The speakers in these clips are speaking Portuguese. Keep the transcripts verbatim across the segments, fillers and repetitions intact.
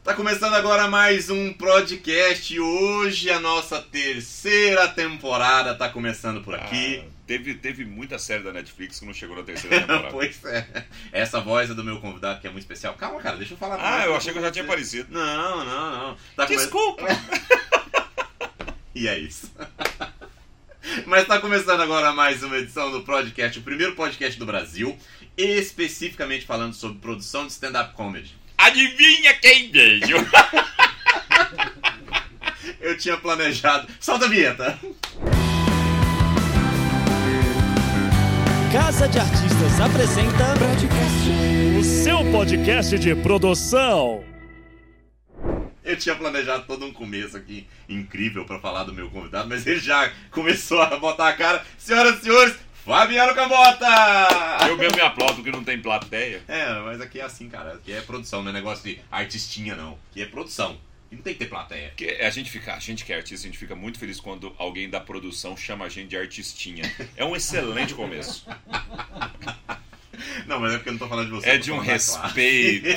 Tá começando agora mais um podcast. Hoje a nossa terceira temporada tá começando por aqui. Ah, teve, teve muita série da Netflix que não chegou na terceira temporada. Pois é. Essa voz é do meu convidado que é muito especial. Calma, cara, deixa eu falar. Ah, eu achei que eu já tinha aparecido. Não, não, não. Tá Desculpa. Come... E é isso. Mas tá começando agora mais uma edição do podcast, o primeiro podcast do Brasil, especificamente falando sobre produção de stand-up comedy. Adivinha quem veio? Eu tinha planejado. Solta a vinheta! Casa de Artistas apresenta o seu podcast de produção. Eu tinha planejado todo um começo aqui incrível pra falar do meu convidado, mas ele já começou a botar a cara. Senhoras e senhores, Fabiano Cambota! Eu mesmo me aplaudo porque não tem plateia. É, mas aqui é assim, cara. Aqui é produção, não é negócio de artistinha, não. Aqui é produção. E não tem que ter plateia. Porque a gente fica, a gente que é artista, a gente fica muito feliz quando alguém da produção chama a gente de artistinha. É um excelente começo. Não, mas é porque eu não tô falando de você. É de um respeito.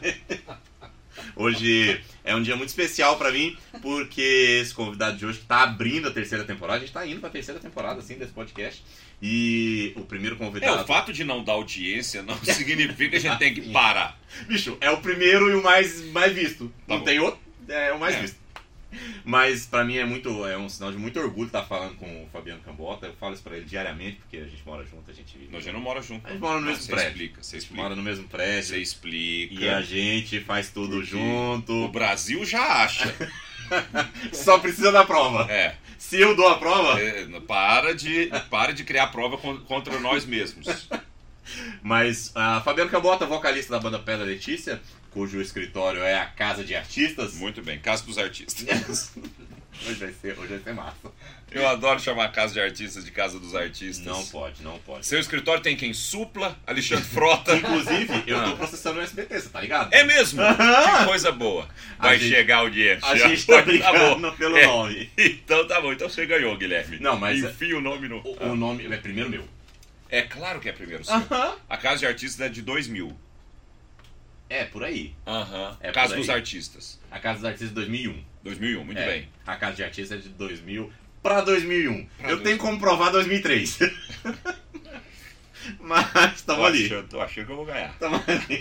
Hoje é um dia muito especial pra mim, porque esse convidado de hoje tá abrindo a terceira temporada. A gente tá indo pra terceira temporada, assim, desse podcast. E o primeiro convidado... É, o fato de não dar audiência não significa que a gente tem que parar. Bicho, é o primeiro e o mais, mais visto. Tá não bom. tem outro, é o mais É. visto. Mas pra mim é, muito, é um sinal de muito orgulho estar falando com o Fabiano Cambota. Eu falo isso pra ele diariamente, porque a gente mora junto, a gente vive. Nós já não mora junto. A gente mora no Não, mesmo você prédio. explica, você A gente explica. mora no mesmo prédio. Você explica. E a gente faz tudo Porque junto. O Brasil já acha. Só precisa da prova. É. Se eu dou a prova... É, para, de, para de criar prova con- contra nós mesmos. Mas a Fabiano Cambota, vocalista da banda Pedra Letícia, cujo escritório é a Casa de Artistas. Muito bem, Casa dos Artistas. Hoje vai ser, hoje vai ser massa. Eu adoro chamar a Casa de Artistas de Casa dos Artistas. Não pode, não pode. Seu escritório tem quem? Supla, Alexandre Frota. Inclusive, eu tô Ah. processando o S B T, você tá ligado? É mesmo? Aham. Que coisa boa. Vai A gente- chegar o dinheiro. A gente tá brigando bom. pelo É. nome. Então tá bom, então você ganhou, Guilherme. Não, mas- Enfia o nome no... O, o nome é primeiro meu. É claro que é primeiro seu. Aham. A Casa de Artistas é de dois mil. É, por aí. Aham. É Casa por dos aí. Artistas. A Casa dos Artistas de dois mil e um. dois mil e um, muito É, bem. A Casa de Artistas é de dois mil pra dois mil e um. Pra eu dois mil. tenho como provar dois mil e três. Mas Tô tamo ali. achando, tô achando que eu vou ganhar. Tamo ali.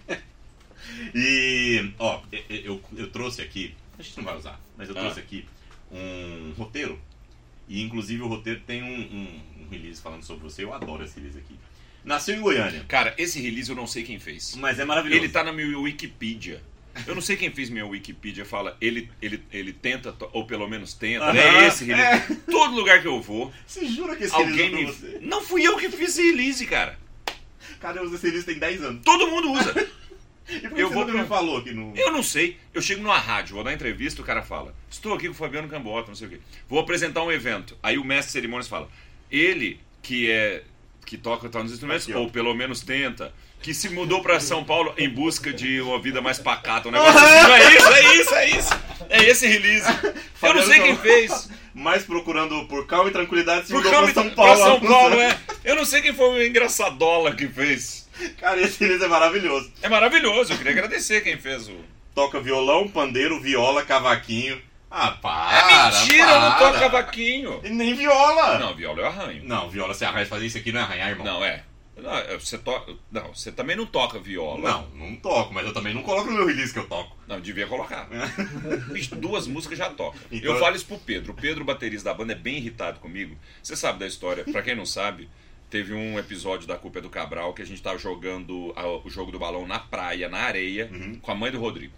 E, ó, eu, eu, eu trouxe aqui, a gente não vai usar, mas eu Ah. trouxe aqui um roteiro. E inclusive o roteiro tem um, um, um release falando sobre você. Eu adoro esse release aqui. Nasceu em Goiânia, Cara, esse release eu não sei quem fez. mas é maravilhoso. Ele tá na minha Wikipedia. Eu não sei quem fez minha Wikipedia. Fala, ele, ele, ele tenta, to- ou pelo menos tenta. Aham, É esse release. é. Todo lugar que eu vou, Você jura que esse alguém release é me. pra você? Não fui eu que fiz esse release, cara. Cara, eu uso esse release tem dez anos. Todo mundo usa. E por que Eu você vou nunca pra- me falou aqui no... Eu não sei. Eu chego numa rádio, vou dar entrevista, o cara fala: estou aqui com o Fabiano Cambota, não sei o quê. Vou apresentar um evento. Aí o mestre de cerimônias fala: ele que é. que toca tal nos instrumentos, Aqui, ó. ou pelo menos tenta, que se mudou pra São Paulo em busca de uma vida mais pacata. Um negócio assim. Não é isso, é isso, é isso. É esse release. Eu não Fabiano sei quem Cambota. fez. Mas procurando por calma e tranquilidade, se Por mudou calma, pra São pra Paulo. São Paulo, é. Eu não sei quem foi o engraçadola que fez. Cara, esse release é maravilhoso. É maravilhoso, eu queria agradecer quem fez o. Toca violão, pandeiro, viola, cavaquinho. Ah, É para! mentira, eu não para. toco cavaquinho. E nem viola! Não, viola eu arranho. Não, viola você arranha, fazer isso aqui não é arranhar, irmão. Não, é. Não, é, você toca. Não, você também não toca viola. Não, não toco, mas eu também não coloco no meu release que eu toco. Não, devia colocar. Bicho, duas músicas já toca. Então- Eu falo isso pro Pedro. O Pedro, o baterista da banda, é bem irritado comigo. Você sabe da história. Pra quem não sabe, teve um episódio da Culpa é do Cabral que a gente tava jogando a- o jogo do balão na praia, na areia, Uhum. com a mãe do Rodrigo.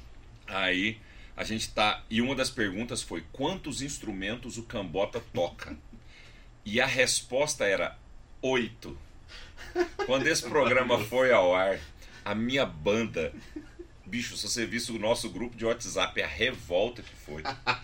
Aí a gente tá. E uma das perguntas foi: quantos instrumentos o Cambota toca? E a resposta era oito. Quando esse programa foi ao ar, a minha banda. Bicho, se você visse o nosso grupo de WhatsApp, a revolta que foi.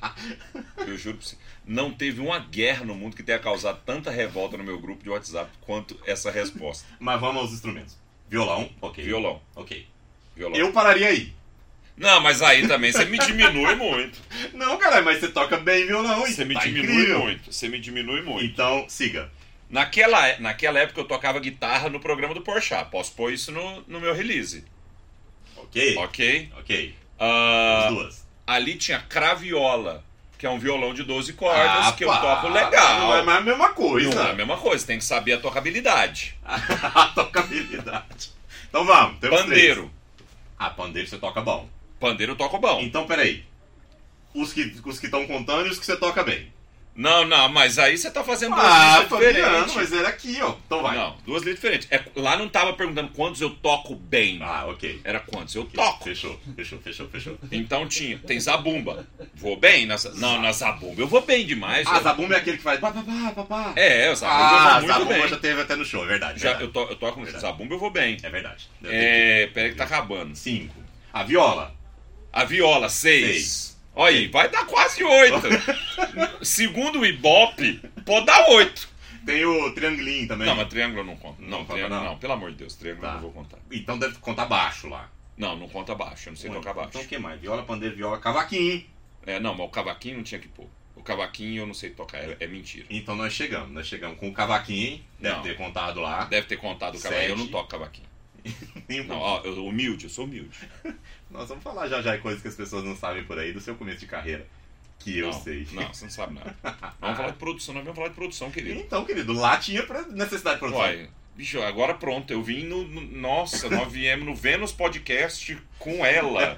Eu juro pra você. Não teve uma guerra no mundo que tenha causado tanta revolta no meu grupo de WhatsApp quanto essa resposta. Mas vamos aos instrumentos. Violão, ok. Violão. Ok. Violão. Eu pararia aí. Não, mas aí também você me diminui muito. Não, cara, mas você toca bem violão. Você me tá diminui incrível. muito. Você me diminui muito. Então, siga. Naquela, naquela época eu tocava guitarra no programa do Porchat. Posso pôr isso no, no meu release. Ok. Ok? Ok. Ah, As duas. ali tinha craviola, que é um violão de doze cordas, Ah, que pá, eu toco legal. Não é mais a mesma coisa. Não é a mesma coisa, tem que saber a tocabilidade. A tocabilidade. Então vamos, temos Pandeiro. três. Ah, pandeiro você toca bom. Pandeiro eu toco bom. Então, peraí. Os que os que estão contando e os que você toca bem. Não, não, mas aí você tá fazendo duas Ah, listas Fabiano, diferentes. mas era aqui, ó. Então vai. Não, duas listas diferentes. É, lá não tava perguntando quantos eu toco bem. Ah, ok. Era quantos eu toco. Fechou, fechou, fechou, fechou. Então tinha, tem zabumba. Vou bem? Na, não, na zabumba eu vou bem demais. Ah, eu- Zabumba é aquele que faz pá, pá, pá, pá, pá. É, o zabumba eu Ah, vou muito Zabumba bem. já teve até no show, é verdade. Já, verdade. eu, to, eu toco no Verdade. zabumba eu vou bem. É verdade. Deve É, ter peraí que tá acabando. Cinco. A viola. A viola, seis. Seis. Olha aí, vai dar quase oito. Segundo o Ibope, pode dar oito. Tem o triangulinho também. Não, mas triângulo eu não conto. Não Não, conta, triângulo não. não. Pelo amor de Deus, triângulo eu Tá. não vou contar. Então deve contar baixo lá. Não, não conta baixo, eu não sei tocar baixo. Então o que mais? Viola, pandeiro, viola, cavaquinho. É, não, mas o cavaquinho não tinha que pôr. O cavaquinho eu não sei tocar, é, é mentira. Então nós chegamos. Nós chegamos com o cavaquinho. Deve Não. ter contado lá. Deve ter contado o cavaquinho, eu não Sete. toco cavaquinho. Nenhum. Não, ó, eu humilde, eu sou humilde. Nós vamos falar já já de coisas que as pessoas não sabem por aí do seu começo de carreira. Que eu não, sei. Não, você não sabe nada. Vamos falar de produção, nós vamos falar de produção, querido. Então, querido, lá tinha pra- necessidade de produção. Uai, bicho, agora pronto, eu vim no, no- Nossa, nós viemos no Vênus Podcast com ela.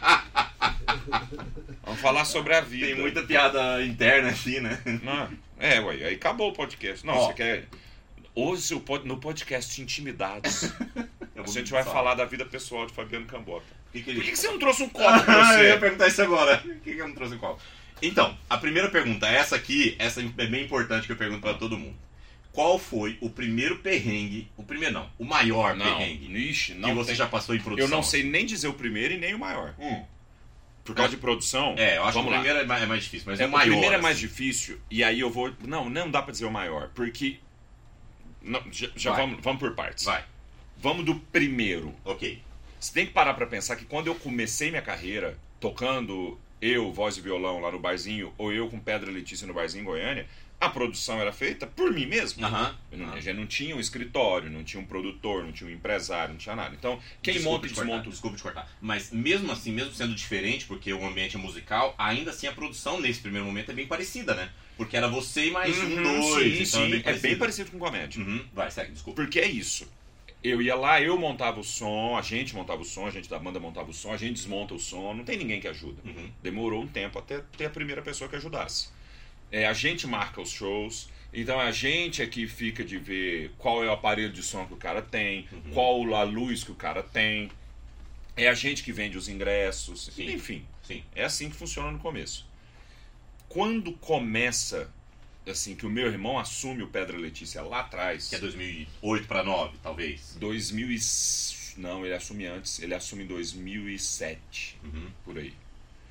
Vamos falar sobre a vida. Tem muita piada interna assim, né? Não, é, ué, aí acabou o podcast. Não, Ó. você quer. Hoje o pod- no podcast Intimidades, Eu a vou gente vai falar. falar da vida pessoal de Fabiano Cambota. O que, que Por ele... que, que você não trouxe um copo pra Ah, eu ia você? perguntar isso agora. Por que, que eu não trouxe qual? Então, a primeira pergunta, essa aqui, essa é bem importante que eu pergunto pra todo mundo. Qual foi o primeiro perrengue, o primeiro não, o maior Não, perrengue ixi, que não você tem- já passou em produção? Eu não sei nem dizer o primeiro e nem o maior. Hum. Por causa de produção. É, eu acho vamos que o lá. primeiro é mais, é mais difícil, mas É, o maior. o primeiro é mais assim. difícil, e aí eu vou. Não, não dá pra dizer o maior, porque. Não, já já Vai. vamos, vamos por partes. Vai, Vamos do primeiro. ok. Você tem que parar pra pensar que quando eu comecei minha carreira tocando eu, voz e violão lá no barzinho, ou eu com Pedra Letícia no barzinho em Goiânia, a produção era feita por mim mesmo. Aham. Eu não, aham. já não tinha um escritório, não tinha um produtor, não tinha um empresário, não tinha nada. Então, quem Desculpa monta e te cortar, desmonta. Desculpa te cortar. Mas mesmo assim, mesmo sendo diferente, porque o ambiente é musical, ainda assim a produção nesse primeiro momento é bem parecida, né? Porque era você e mais um, Uhum, dois. sim, então sim, é bem parecido com comédia. Uhum. Vai, segue, desculpa. Porque é isso. Eu ia lá, eu montava o som, a gente montava o som, a gente da banda montava o som, a gente desmonta o som, não tem ninguém que ajuda. Uhum. Demorou um tempo até ter a primeira pessoa que ajudasse. É, a gente marca os shows, então a gente é que fica de ver qual é o aparelho de som que o cara tem, Uhum. qual a luz que o cara tem. É a gente que vende os ingressos, Sim. enfim. Sim. É assim que funciona no começo. Quando começa, assim, que o meu irmão assume o Pedra Letícia lá atrás... Que é dois mil e oito pra nove, talvez. dois mil e... Não, ele assume antes. Ele assume em dois mil e sete, Uhum. por aí.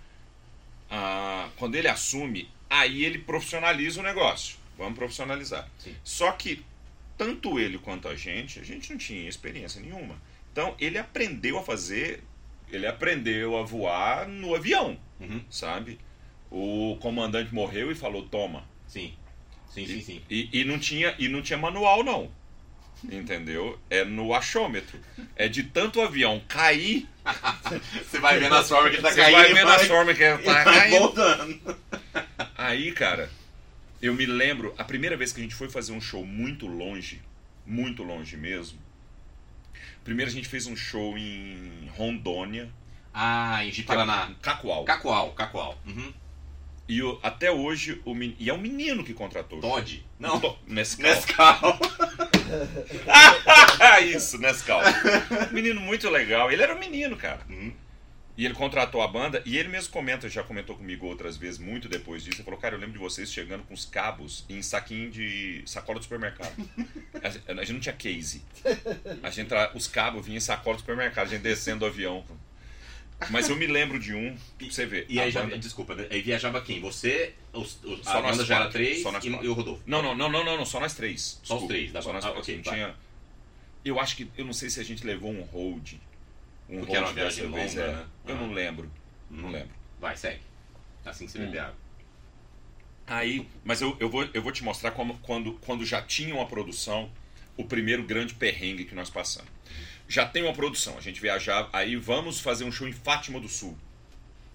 Ah, quando ele assume, aí ele profissionaliza o negócio. Vamos profissionalizar. Sim. Só que, tanto ele quanto a gente, a gente não tinha experiência nenhuma. Então, ele aprendeu a fazer... Ele aprendeu a voar no avião, Uhum. sabe? O comandante morreu e falou, toma. Sim. Sim, sim, sim. E, e, não tinha, e não tinha manual, não. Entendeu? É no achômetro. É de tanto o avião cair, Você vai ver nas formas que ele tá você caindo. vai e ver nas formas que ele e tá vai caindo. voltando. Aí, cara, eu me lembro, a primeira vez que a gente foi fazer um show muito longe, muito longe mesmo. Primeiro a gente fez um show em Rondônia, Ah, em Paraná. Cacoal. Cacoal, Cacoal. Uhum. E o- até hoje, o, men- e é o menino que contratou. Todd? Não. To- Nescau. Nescau. Isso, Nescau. Menino muito legal. Ele era um menino, cara. Uhum. E ele contratou a banda, e ele mesmo comenta, já comentou comigo outras vezes, muito depois disso. Ele falou, cara, eu lembro de vocês chegando com os cabos em saquinho de sacola do supermercado. A gente, a gente não tinha case. A gente tra... Os cabos vinham em sacola do supermercado, a gente descendo do avião. Mas eu me lembro de um, pra você ver. E a aí, já, banda- desculpa, né? Aí viajava quem? Você, os, os, Só a nós banda já era quatro, três só nós e, quatro. e o Rodolfo. Não, não, não, não, não, não, só nós três. Só os Desculpa, três da só banda. nós Ah, quatro. ok, Não vai. tinha... Eu acho que, eu não sei se a gente levou um hold. Um Porque era uma hold dessa viagem vez, longa, é. né? Eu Ah. não lembro, não Uhum. lembro. Vai, segue. Assim que você bebe Hum. água. Aí, mas eu, eu, vou, eu vou te mostrar como, quando, quando já tinha uma produção, o primeiro grande perrengue que nós passamos. Já tem uma produção, a gente viajava, aí vamos fazer um show em Fátima do Sul.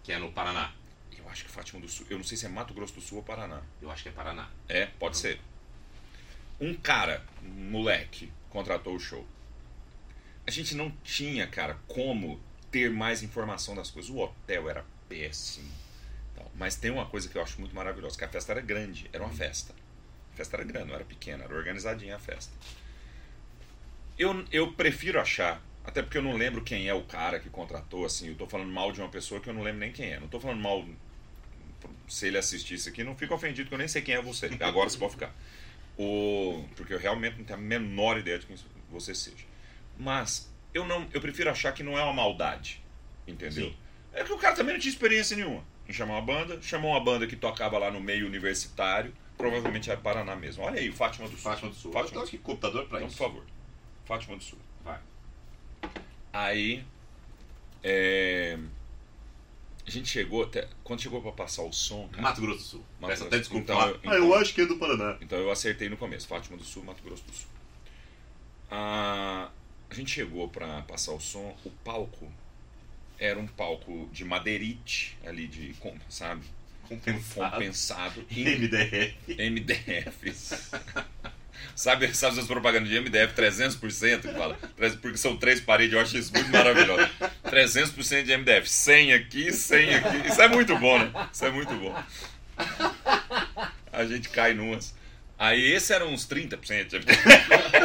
Que é no Paraná. Eu acho que Fátima do Sul. Eu não sei se é Mato Grosso do Sul ou Paraná. Eu acho que é Paraná. É, pode ser. Um cara, um moleque, contratou o show. A gente não tinha, cara, como ter mais informação das coisas. O hotel era péssimo. Mas tem uma coisa que eu acho muito maravilhosa, que a festa era grande, era uma festa. A festa era grande, não era pequena, era organizadinha a festa. Eu, eu prefiro achar, até porque eu não lembro quem é o cara que contratou, assim, eu tô falando mal de uma pessoa que eu não lembro nem quem é. Não tô falando mal, se ele assistir isso aqui, não fica ofendido, que eu nem sei quem é você. Agora você pode ficar. O, porque eu realmente não tenho a menor ideia de quem você seja. Mas eu, não, eu prefiro achar que não é uma maldade, entendeu? Sim. É que o cara também não tinha experiência nenhuma em chamar uma banda, chamou uma banda que tocava lá no meio universitário, provavelmente é Paraná mesmo. Olha aí, o Fátima do Sul. Fátima do Sul. Fátima eu tô aqui com o computador pra então, isso. por favor. Fátima do Sul. Vai. Aí, é, a gente chegou até, quando chegou pra passar o som, cara, Mato Grosso do Sul. Mato Peço Grosso. até desculpa. Então, falar. eu- ah, eu então- acho que é do Paraná. Então eu acertei no começo, Fátima do Sul, Mato Grosso do Sul. Ah, a gente chegou pra passar o som, o palco era um palco de madeirite ali, de, com- sabe, Compensado. compensado em M D F. M D F. Sabe, sabe as propagandas de M D F trezentos por cento que fala? Porque são três paredes, eu acho isso muito maravilhoso. trezentos por cento de M D F, cem aqui, cem aqui. Isso é muito bom, né? Isso é muito bom. A gente cai numas. Aí esse era uns trinta por cento de M D F.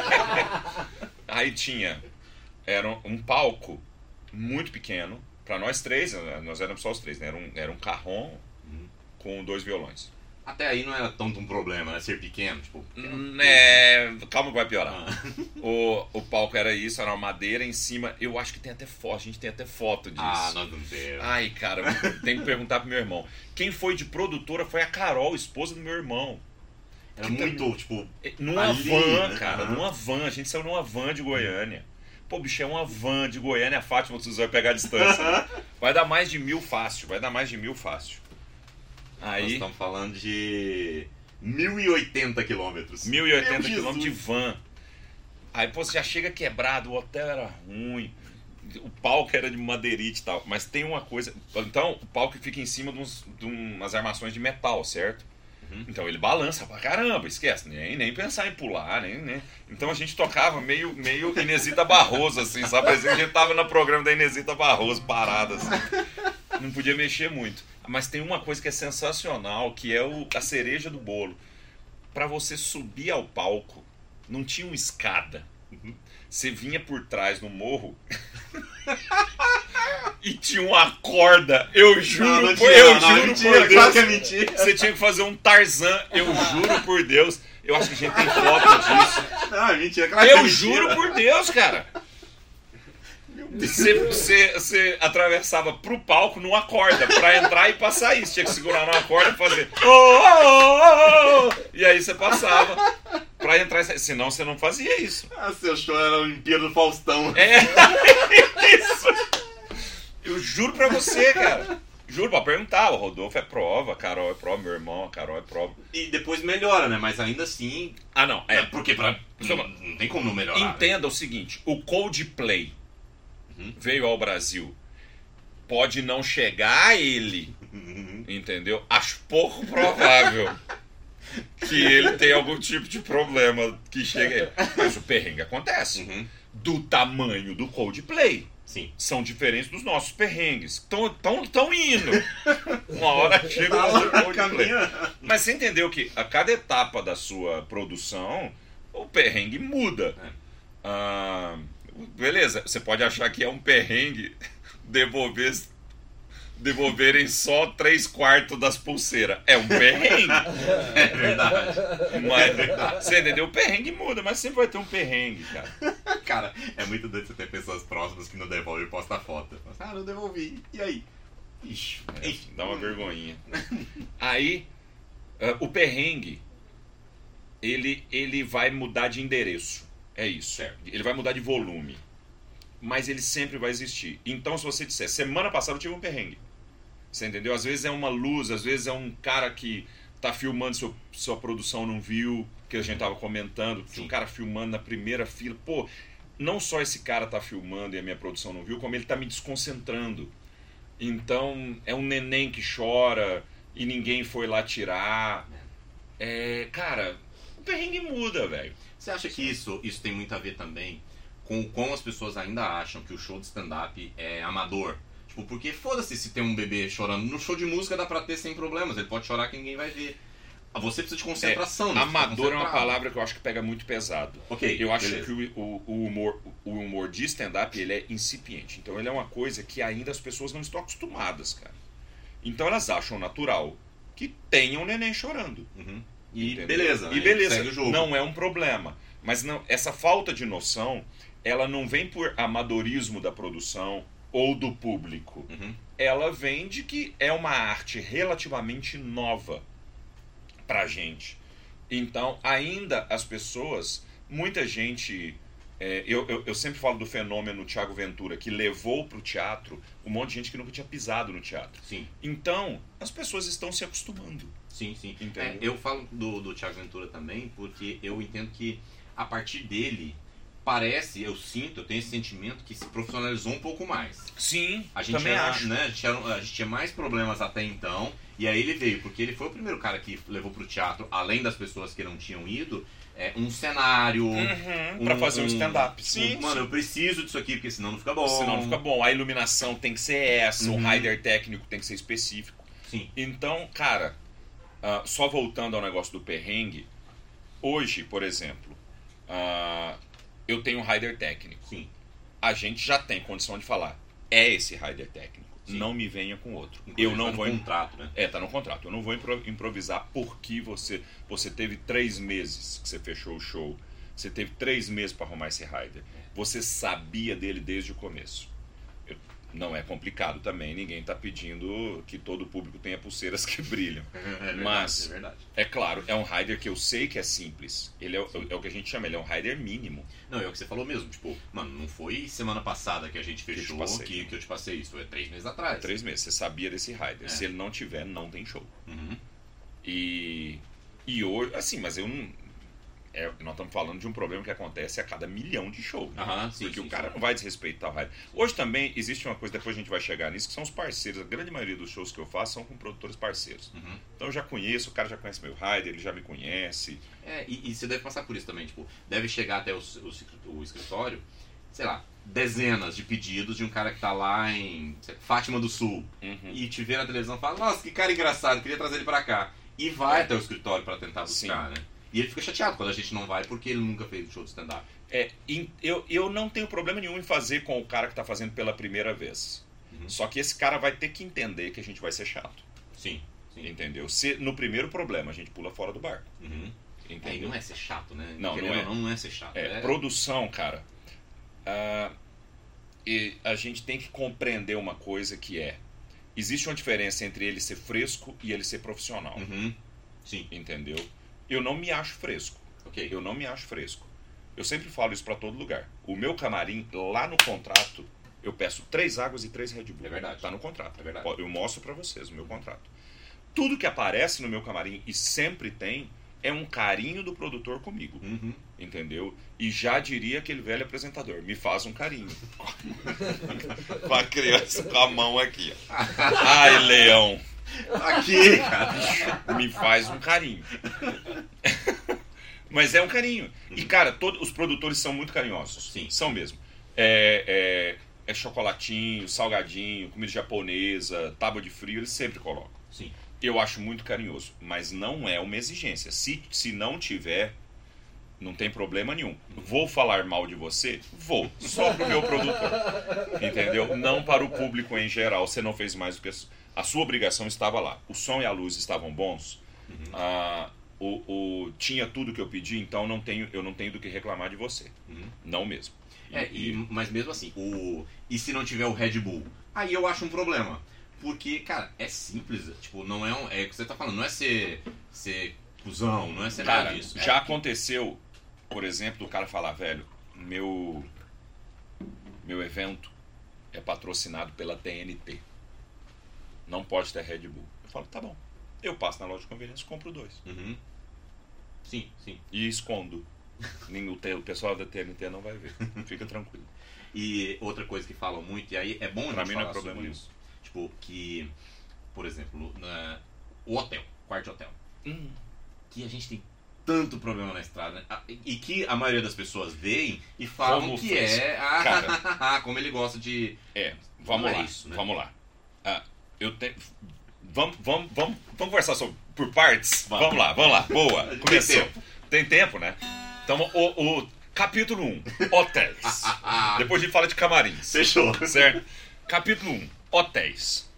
Aí tinha, era um palco muito pequeno, pra nós três, nós éramos só os três, né? Era um, era um carrom com dois violões. Até aí não era tanto um problema, né? Ser pequeno, tipo... Hum, É, calma que vai piorar. Ah. O, o palco era isso, era uma madeira em cima. Eu acho que tem até foto, a gente tem até foto disso. Ah, nós não temos. Ai, cara, tem que perguntar pro meu irmão. Quem foi de produtora foi a Carol, esposa do meu irmão. Era que muito, tipo... Numa ali, van, né? cara, Aham. numa van. A gente saiu numa van de Goiânia. Pô, bicho, é uma van de Goiânia, a Fátima, você vai pegar a distância. Né? Vai dar mais de mil fácil, vai dar mais de mil fácil. Nós Aí, estamos falando de mil e oitenta quilômetros. mil e oitenta Meu quilômetros de Jesus. van. Aí, pô, você já chega quebrado, o hotel era ruim, o palco era de madeirite e tal. Mas tem uma coisa... Então, o palco fica em cima de, uns, de umas armações de metal, certo? Uhum. Então ele balança pra caramba, esquece, nem, nem pensar em pular, nem, nem. Então a gente tocava meio, meio Inesita Barroso, assim, sabe? Parecia que a gente tava no programa da Inesita Barroso, parada, assim. Não podia mexer muito. Mas tem uma coisa que é sensacional, que é o, a cereja do bolo. Pra você subir ao palco, não tinha uma escada. Você vinha por trás no morro e tinha uma corda. Eu juro, Não, não por, tinha, eu não, juro mentira, por Deus. claro que é mentira. Você tinha que fazer um Tarzan, eu juro por Deus. Eu acho que a gente tem foto disso. Não, é mentira, claro que é Eu mentira. juro por Deus, cara. Você, você, você atravessava pro palco numa corda pra entrar e passar isso. Tinha que segurar numa corda e fazer. "Oh, oh, oh, oh", e aí você passava pra entrar. Senão você não fazia isso. Ah, seu show era a Olimpíada do Faustão. É isso. Eu juro pra você, cara. Juro, pra perguntar. O Rodolfo é prova, a Carol é prova, meu irmão, a Carol é prova. E depois melhora, né? Mas ainda assim... Ah, não. É. Porque pra... não, não tem como não melhorar. né? Entenda o seguinte, o Coldplay Uhum. veio ao Brasil. Pode não chegar a ele, Uhum. entendeu? Acho pouco provável que ele tenha algum tipo de problema que chegue a ele. Mas o perrengue acontece. Uhum. Do tamanho do Coldplay. Sim. São diferentes dos nossos perrengues. Estão tão, tão indo. Uma hora chega Tá o lá, Coldplay. caminhando. Mas você entendeu que a cada etapa da sua produção, o perrengue muda. É. Ah, beleza, você pode achar que é um perrengue devolver, devolverem só três quartos das pulseiras. É um perrengue. É verdade. Mas, você entendeu? O perrengue muda, mas sempre vai ter um perrengue, cara. Cara, é muito doido você ter pessoas próximas que não devolvem e postam foto. Ah, não devolvi. E aí? Ixi. É, ixi. dá uma vergonhinha. Aí, ah, o perrengue, ele, ele vai mudar de endereço. É isso. Certo. Ele vai mudar de volume. Mas ele sempre vai existir. Então, se você disser, semana passada eu tive um perrengue. Você entendeu? Às vezes é uma luz, às vezes é um cara que tá filmando, seu, sua produção não viu, que a gente tava comentando. Tinha um cara filmando na primeira fila. Pô, não só esse cara tá filmando e a minha produção não viu, como ele tá me desconcentrando. Então, é um neném que chora e ninguém foi lá tirar. É, cara, o perrengue muda, velho. Você acha que isso, isso tem muito a ver também com como as pessoas ainda acham que o show de stand-up é amador? Tipo, porque foda-se se tem um bebê chorando. No show de música dá pra ter sem problemas, ele pode chorar que ninguém vai ver. Você precisa de concentração. É, né? amador é uma palavra que eu acho que pega muito pesado. Ok, eu acho beleza. que o, o, o, humor, o humor de stand-up ele é incipiente. Então ele é uma coisa que ainda as pessoas não estão acostumadas, cara. Então elas acham natural que tenha um neném chorando. Uhum. E entendeu? beleza, né? E beleza, Segue o jogo. não é um problema. Mas não, essa falta de noção, ela não vem por amadorismo da produção ou do público. Uhum. Ela vem de que é uma arte relativamente nova pra gente. Então, ainda as pessoas, muita gente... É, eu, eu, eu sempre falo do fenômeno Thiago Ventura, que levou pro teatro um monte de gente que nunca tinha pisado no teatro. Sim. Então, as pessoas estão se acostumando. Sim, sim. Entendeu? É, eu falo do, do Thiago Ventura também, porque eu entendo que a partir dele, parece, eu sinto, eu tenho esse sentimento que se profissionalizou um pouco mais. Sim, A gente, também era, acho. né, a, gente era, a gente tinha mais problemas até então, e aí ele veio, porque ele foi o primeiro cara que levou pro teatro, além das pessoas que não tinham ido, é, um cenário. Uhum, pra fazer um stand-up. Sim, um, mano, sim. eu preciso disso aqui, porque senão não fica bom. Senão não fica bom. A iluminação tem que ser essa, Uhum. o rider técnico tem que ser específico. Sim. Então, cara, uh, só voltando ao negócio do perrengue, hoje, por exemplo, uh, eu tenho um rider técnico. Sim. A gente já tem condição de falar, é esse rider técnico. Sim. Não me venha com outro. Inclusive, eu não tá no vou im- contrato, né? É, tá no contrato. Eu não vou impro- improvisar porque você você teve três meses que você fechou o show. Você teve três meses para arrumar esse rider. Você sabia dele desde o começo. Eu- não é complicado também. Ninguém tá pedindo que todo o público tenha pulseiras que brilham. É verdade, Mas- é verdade. É claro, é um rider que eu sei que é simples. Ele é, o- é o que a gente chama, ele é um rider mínimo. Não, é o que você falou mesmo. Tipo, mano, não foi semana passada que a gente eu te fechou passei. que, que eu te passei isso. Foi três meses atrás. Três meses. Você sabia desse rider. É. Se ele não tiver, não tem show. Uhum. E, e hoje, assim, mas eu não. É, nós estamos falando de um problema que acontece a cada milhão de shows. Né? Aham, sim, Porque sim, o cara sim. não vai desrespeitar o rider. Hoje também existe uma coisa, depois a gente vai chegar nisso, que são os parceiros. A grande maioria dos shows que eu faço são com produtores parceiros. Uhum. Então eu já conheço, o cara já conhece meu rider, ele já me conhece. É, e, e você deve passar por isso também, tipo, deve chegar até o, o, o escritório, sei lá, dezenas de pedidos de um cara que tá lá em sei lá, Fátima do Sul Uhum. e te vê na televisão e fala, nossa, que cara engraçado, queria trazer ele pra cá. E vai até o escritório pra tentar buscar, né? E ele fica chateado quando a gente não vai porque ele nunca fez show de stand-up. É, em- eu, eu não tenho problema nenhum em fazer com o cara que está fazendo pela primeira vez. Uhum. Só que esse cara vai ter que entender que a gente vai ser chato. Sim, sim. Entendeu? Se no primeiro problema a gente pula fora do barco. Uhum. É, e Entendeu? não é ser chato, né? Não, Querendo não é. ou não, não é ser chato. É, produção, cara. ah, e a gente tem que compreender uma coisa que é: existe uma diferença entre ele ser fresco e ele ser profissional. Uhum. Sim, Entendeu? Eu não me acho fresco. ok. Eu não me acho fresco. Eu sempre falo isso pra todo lugar. O meu camarim, lá no contrato, eu peço três águas e três Red Bull. É verdade. Tá no contrato. É verdade. Eu mostro pra vocês o meu contrato. Tudo que aparece no meu camarim, e sempre tem, é um carinho do produtor comigo. Uhum. Entendeu? E já diria aquele velho apresentador, me faz um carinho. Com a criança com a mão aqui. Ó. Ai, leão, Aqui, cara. me faz um carinho. Mas é um carinho. E, cara, todos os produtores são muito carinhosos. Sim. São mesmo. É, é, é chocolatinho, salgadinho, comida japonesa, tábua de frio, eles sempre colocam. Sim. Eu acho muito carinhoso, mas não é uma exigência. Se, se não tiver, não tem problema nenhum. Vou falar mal de você? Vou. Só pro meu produtor. Entendeu? Não para o público em geral. Você não fez mais do que... A sua obrigação estava lá. O som e a luz estavam bons. Uhum. Ah, o, o, tinha tudo que eu pedi, então não tenho, eu não tenho do que reclamar de você. Uhum. Não mesmo. É, e, mas mesmo assim, o, e se não tiver o Red Bull? Aí eu acho um problema. Porque, cara, é simples. Tipo, não é um. É o que você tá falando, não é ser, ser cuzão, não é ser Cara, nada disso. já É, aconteceu, por exemplo, do cara falar, velho, meu, meu evento é patrocinado pela T N T. Não pode ter Red Bull. Eu falo, tá bom. Eu passo na loja de conveniência e compro dois. Uhum. Sim, sim. E escondo. Nem o, te- o pessoal da T N T não vai ver. Fica tranquilo. E outra coisa que falam muito, e aí é bom a Pra gente mim não é falar problema sobre nenhum. isso. Tipo, tipo, que, por exemplo, na, o hotel, quarto de hotel, Hum. que a gente tem tanto problema na estrada, né? E que a maioria das pessoas veem e falam Como que fez? é, ah, Cara. como ele gosta de... É, vamos Não é lá, isso, né? vamos lá. Ah, eu tenho... Vamos, vamos, vamos, vamos conversar sobre, por partes? Vamos. Vamos lá, vamos lá. Boa, Tem começou. tempo. Tem tempo, né? Então, o, o capítulo um, hotéis. Depois a gente fala de camarins. Fechou. Certo? Capítulo um, hotéis.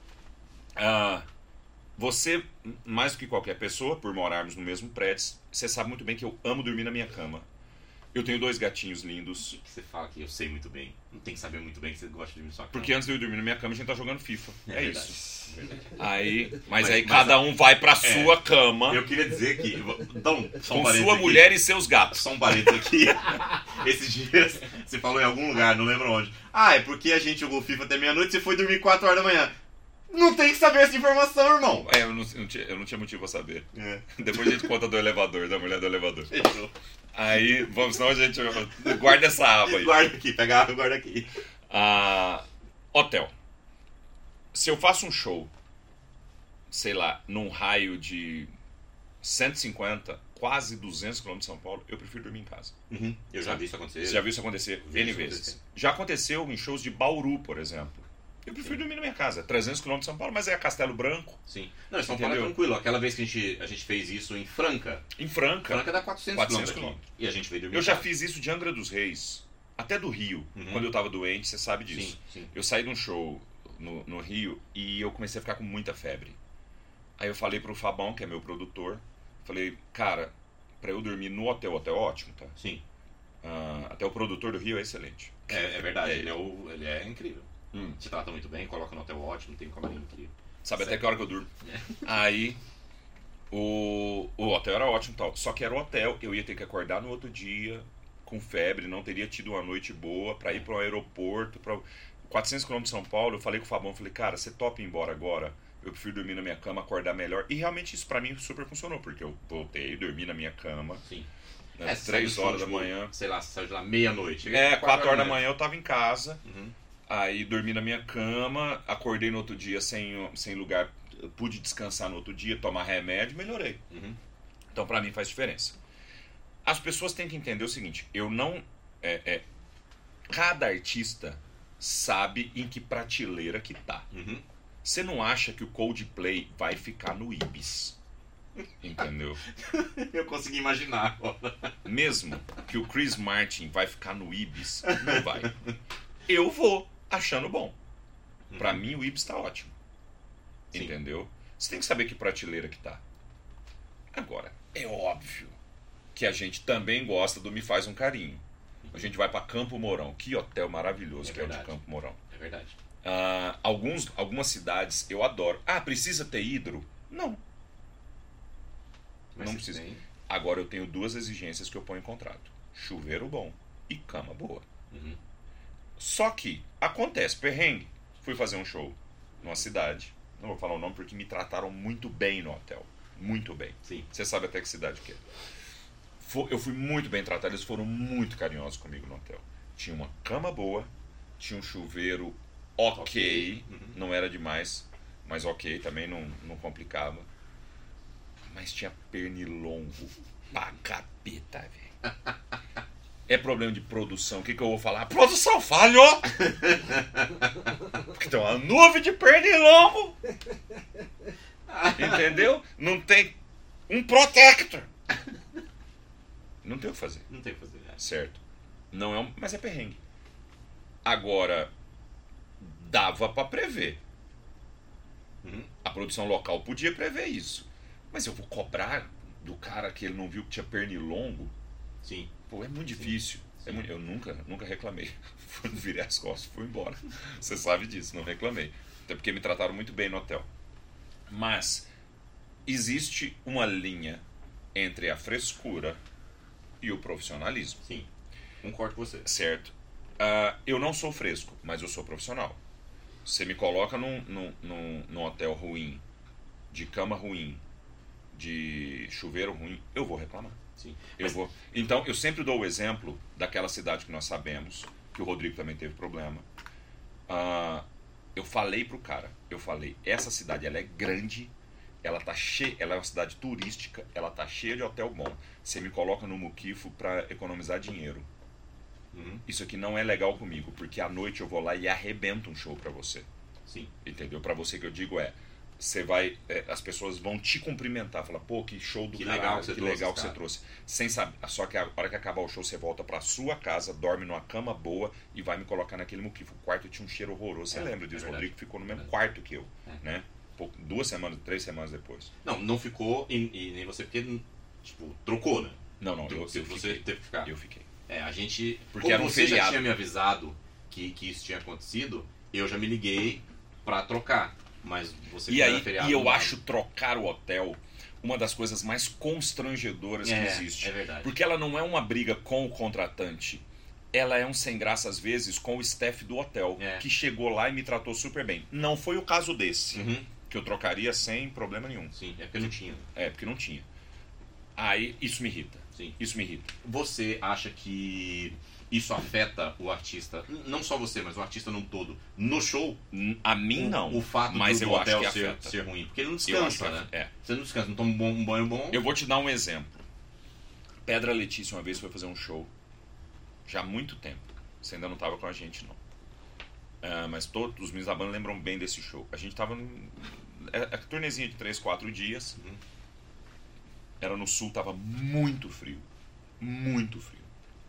Ah, você, mais do que qualquer pessoa, por morarmos no mesmo prédio, você sabe muito bem que eu amo dormir na minha cama. Eu tenho dois gatinhos lindos. O que você fala que eu sei muito bem? Não tem que saber muito bem que você gosta de dormir na sua cama. Porque antes de eu dormir na minha cama, a gente tá jogando FIFA. É, É verdade. isso. É verdade. Aí, mas, Mas- aí mas cada a- um vai pra É. sua cama Eu queria dizer que... Então, só um com parênteses sua aqui. mulher e seus gatos. Só um parênteses aqui. Esses dias, você falou em algum lugar, não lembro onde. Ah, é porque a gente jogou FIFA até meia-noite e você foi dormir quatro horas da manhã. Não tem que saber essa informação, irmão. É, eu não, eu não tinha, eu não tinha motivo pra saber. É, Depois a gente conta do elevador, da mulher do elevador. fechou. Aí, vamos, senão a gente guarda essa aba aí. Guarda aqui, pega a água e guarda aqui. Ah, hotel. Se eu faço um show, sei lá, num raio de cento e cinquenta, quase duzentos quilômetros de São Paulo, eu prefiro dormir em casa. Uhum, eu já vi isso acontecer. Você já viu isso acontecer Vi N isso vezes. acontecer. Já aconteceu em shows de Bauru, por exemplo. Eu prefiro dormir na minha casa. trezentos quilômetros de São Paulo, mas é Castelo Branco, Sim. Não, São Paulo é Entendeu? tranquilo. Aquela vez que a gente, a gente fez isso em Franca, em Franca. Franca dá quatrocentos quatrocentos quilômetros aqui. E a gente veio dormir Eu em já casa. fiz isso de Angra dos Reis, até do Rio. Uhum. Quando eu tava doente, você sabe disso. Sim, sim. Eu saí de um show no, no Rio e eu comecei a ficar com muita febre. Aí eu falei pro Fabão, que é meu produtor, falei, cara, pra eu dormir no hotel, hotel ótimo, tá? Sim. Ah, até o produtor do Rio é excelente. É, é verdade, É. ele, é o- ele é incrível. Hum. Se trata muito bem, coloca no hotel ótimo, tem um camarim incrível. Sabe até Certo. que hora que eu durmo. Aí o, o hotel era ótimo e tal. Só que era o hotel, eu ia ter que acordar no outro dia com febre, não teria tido uma noite boa pra ir pro aeroporto, para quatrocentos quilômetros de São Paulo. Eu falei com o Fabão, falei, cara, você topa ir embora agora? Eu prefiro dormir na minha cama, acordar melhor. E realmente isso pra mim super funcionou, porque eu voltei, dormi na minha cama, Sim. né, você sai do três show, horas da tipo, manhã. Sei lá, você saiu de lá meia-noite. É, quatro horas da manhã eu tava em casa. Uhum. Aí dormi na minha cama, acordei no outro dia sem, sem lugar, pude descansar no outro dia, tomar remédio, melhorei. Uhum. Então pra mim faz diferença. As pessoas têm que entender o seguinte, eu não... É, é, cada artista sabe em que prateleira que tá. Uhum. Você não acha que o Coldplay vai ficar no Ibis, entendeu? Eu consegui imaginar agora. Mesmo que o Chris Martin vai ficar no Ibis, não vai. Eu vou achando bom. Pra mim o Ibis tá ótimo. Sim. Entendeu? Você tem que saber que prateleira que tá. Agora, é óbvio que a gente também gosta do Me Faz um Carinho. A gente vai pra Campo Mourão. Que hotel maravilhoso É que é o de verdade. Campo Mourão. É verdade. Ah, alguns, algumas cidades eu adoro. Ah, precisa ter hidro? Não. Mas Não você precisa. tem- Agora eu tenho duas exigências que eu ponho em contrato. Chuveiro bom e cama boa. Uhum. Só que acontece, perrengue. Fui fazer um show numa cidade. Não vou falar o nome porque me trataram muito bem no hotel. Muito bem. Sim. Você sabe até que cidade que é. Fo- Eu fui muito bem tratado, eles foram muito carinhosos comigo no hotel. Tinha uma cama boa, tinha um chuveiro ok, Ok. Uhum. não era demais, mas ok, também não, não complicava. Mas tinha pernilongo pra capeta, velho. É problema de produção. O que, que eu vou falar? A produção falhou! Porque tem uma nuvem de pernilongo! Entendeu? Não tem um protector. Não tem o que fazer, Não tem o que fazer. né? certo? Não é um, mas é perrengue. Agora, dava pra prever. Uhum. A produção local podia prever isso. Mas eu vou cobrar do cara que ele não viu que tinha pernilongo? Sim. Pô, é muito difícil. É muito- eu nunca, nunca reclamei. Virei as costas e fui embora. Você sabe disso, não reclamei. Até porque me trataram muito bem no hotel. Mas existe uma linha entre a frescura e o profissionalismo, Sim. Concordo com você. certo? Ah, eu não sou fresco, mas eu sou profissional. Você me coloca num, num, num, num hotel ruim, de cama ruim, de chuveiro ruim, eu vou reclamar. Sim. Eu Mas- vou. Então, eu sempre dou o exemplo daquela cidade que nós sabemos, que o Rodrigo também teve problema. Ah, eu falei pro cara, eu falei, essa cidade ela é grande, ela tá cheia, ela é uma cidade turística, ela tá cheia de hotel bom. Você me coloca no muquifo para economizar dinheiro. Uhum. Isso aqui não é legal comigo, porque à noite eu vou lá e arrebento um show para você. Sim. Entendeu? Para você que eu digo é, você vai, é, as pessoas vão te cumprimentar, falar, pô, que show do Que cara, legal que você que trouxe, legal que cara. você trouxe. Sem saber, só que a hora que acabar o show você volta para sua casa, dorme numa cama boa e vai me colocar naquele muquifo. O quarto tinha um cheiro horroroso. Você É, lembra disso? é O verdade. Rodrigo ficou no mesmo É. quarto que eu, É. né? Pouco- duas semanas, três semanas depois. Não, não ficou e, e nem você, porque, tipo, trocou, né? Não, não, eu, você eu você fiquei. teve que ficar. Eu fiquei. É, a gente. Porque Como era um você já feriado. tinha me avisado que, que isso tinha acontecido, eu já me liguei pra trocar. Mas você E como aí, era feriado, e eu não. acho trocar o hotel uma das coisas mais constrangedoras que É, existe. é verdade. Porque ela não é uma briga com o contratante. Ela é um sem graça, às vezes, com o staff do hotel, É. que chegou lá e me tratou super bem. Não foi o caso desse, Uhum. que eu trocaria sem problema nenhum. Sim, é porque não tinha. É, porque não tinha. Aí, isso me irrita. Sim. Isso me irrita. Você acha que isso afeta o artista, não só você, mas o artista num todo, no show? N- A mim, O- não. O fato mas do, eu do acho hotel que ser, afeta. ser ruim. Porque ele não Eu acho que descansa, né? é. Você não descansa, não toma um, bom- um banho bom. Eu vou te dar um exemplo. Pedra Letícia uma vez foi fazer um show, já há muito tempo. Você ainda não estava com a gente, não. Ah, mas todos os meninos da banda lembram bem desse show. A gente tava num... é, é turnezinha de três, quatro dias. Uhum. Era no sul, tava muito frio. Muito frio.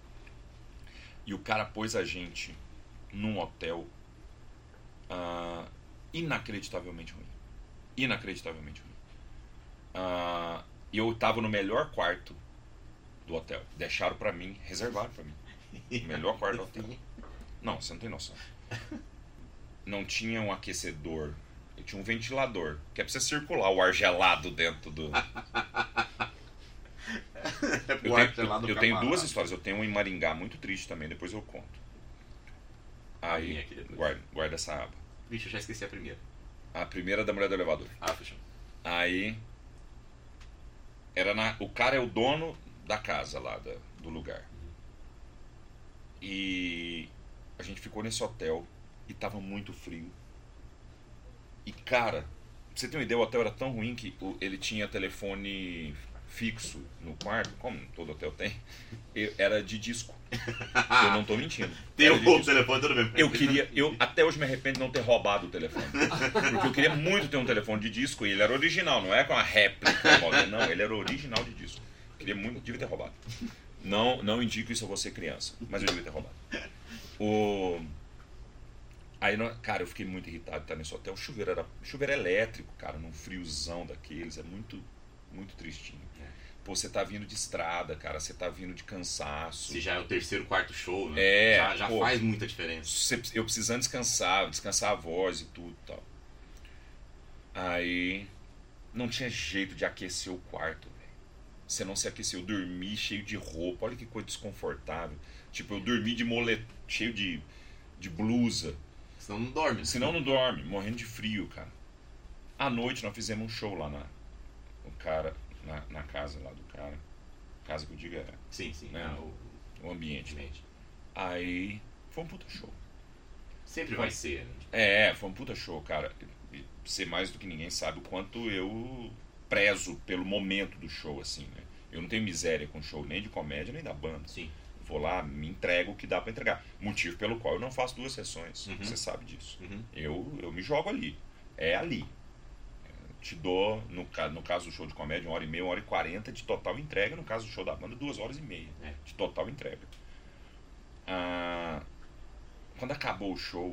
E o cara pôs a gente num hotel ah, inacreditavelmente ruim. Inacreditavelmente ruim. Ah, E eu tava no melhor quarto do hotel. Deixaram pra mim, reservaram pra mim. O melhor quarto do hotel. Não, você não tem noção. Não tinha um aquecedor. Eu tinha um ventilador, que é pra você circular o ar gelado dentro do... Eu O ar tenho, gelado eu fica tenho parado. duas histórias. Eu tenho uma em Maringá muito triste também, depois eu conto. Aí, minha aqui depois. guarda, guarda essa aba. Vixe, eu já esqueci a primeira. A primeira da mulher do elevador. Ah, fechou. Aí, era na, o cara é o dono da casa lá, da, do lugar. E a gente ficou nesse hotel e tava muito frio. E cara, pra você ter uma ideia, o hotel era tão ruim que o- ele tinha telefone fixo no quarto, como todo hotel tem, eu- era de disco. Eu não tô mentindo. Tem Era o de disco. telefone, tudo bem. Eu queria, eu até hoje me arrependo de não ter roubado o telefone. Porque eu queria muito ter um telefone de disco e ele era original, não é com a réplica, não, ele era original de disco. Eu queria muito, devia ter roubado. Não, não indico isso a você criança, mas eu devia ter roubado. O... Aí, nó- cara, eu fiquei muito irritado de estar nesse hotel. O chuveiro era chuveiro elétrico, cara, num friozão daqueles, é muito, muito tristinho. Pô, você tá vindo de estrada, cara, você tá vindo de cansaço. Se já é o terceiro, quarto show, né? É, já já pô. faz muita diferença. Você- eu precisando descansar, descansar a voz e tudo e tal. Aí não tinha jeito de aquecer o quarto, velho. Você não se aqueceu, eu dormi cheio de roupa, olha que coisa desconfortável. Tipo, eu dormi de moletom, cheio de, de blusa. Senão não dorme. Senão não dorme, morrendo de frio, cara. À noite nós fizemos um show lá na, o cara, na, na casa lá do cara. Casa que eu digo é Sim, sim. Né? é, o- o ambiente. Evidente. Aí foi um puta show. Sempre vai ser, né? É, foi um puta show, cara. E você mais do que ninguém sabe o quanto eu prezo pelo momento do show, assim, né? Eu não tenho miséria com show nem de comédia, nem da banda. Sim. Vou lá, me entrego o que dá pra entregar. Motivo pelo qual eu não faço duas sessões. Uhum. Você sabe disso. Uhum. Eu, eu me jogo ali. É ali. Eu te dou, no, ca- no caso do show de comédia, uma hora e meia, uma hora e quarenta de total entrega. No caso do show da banda, duas horas e meia É. de total entrega. Ah, quando acabou o show,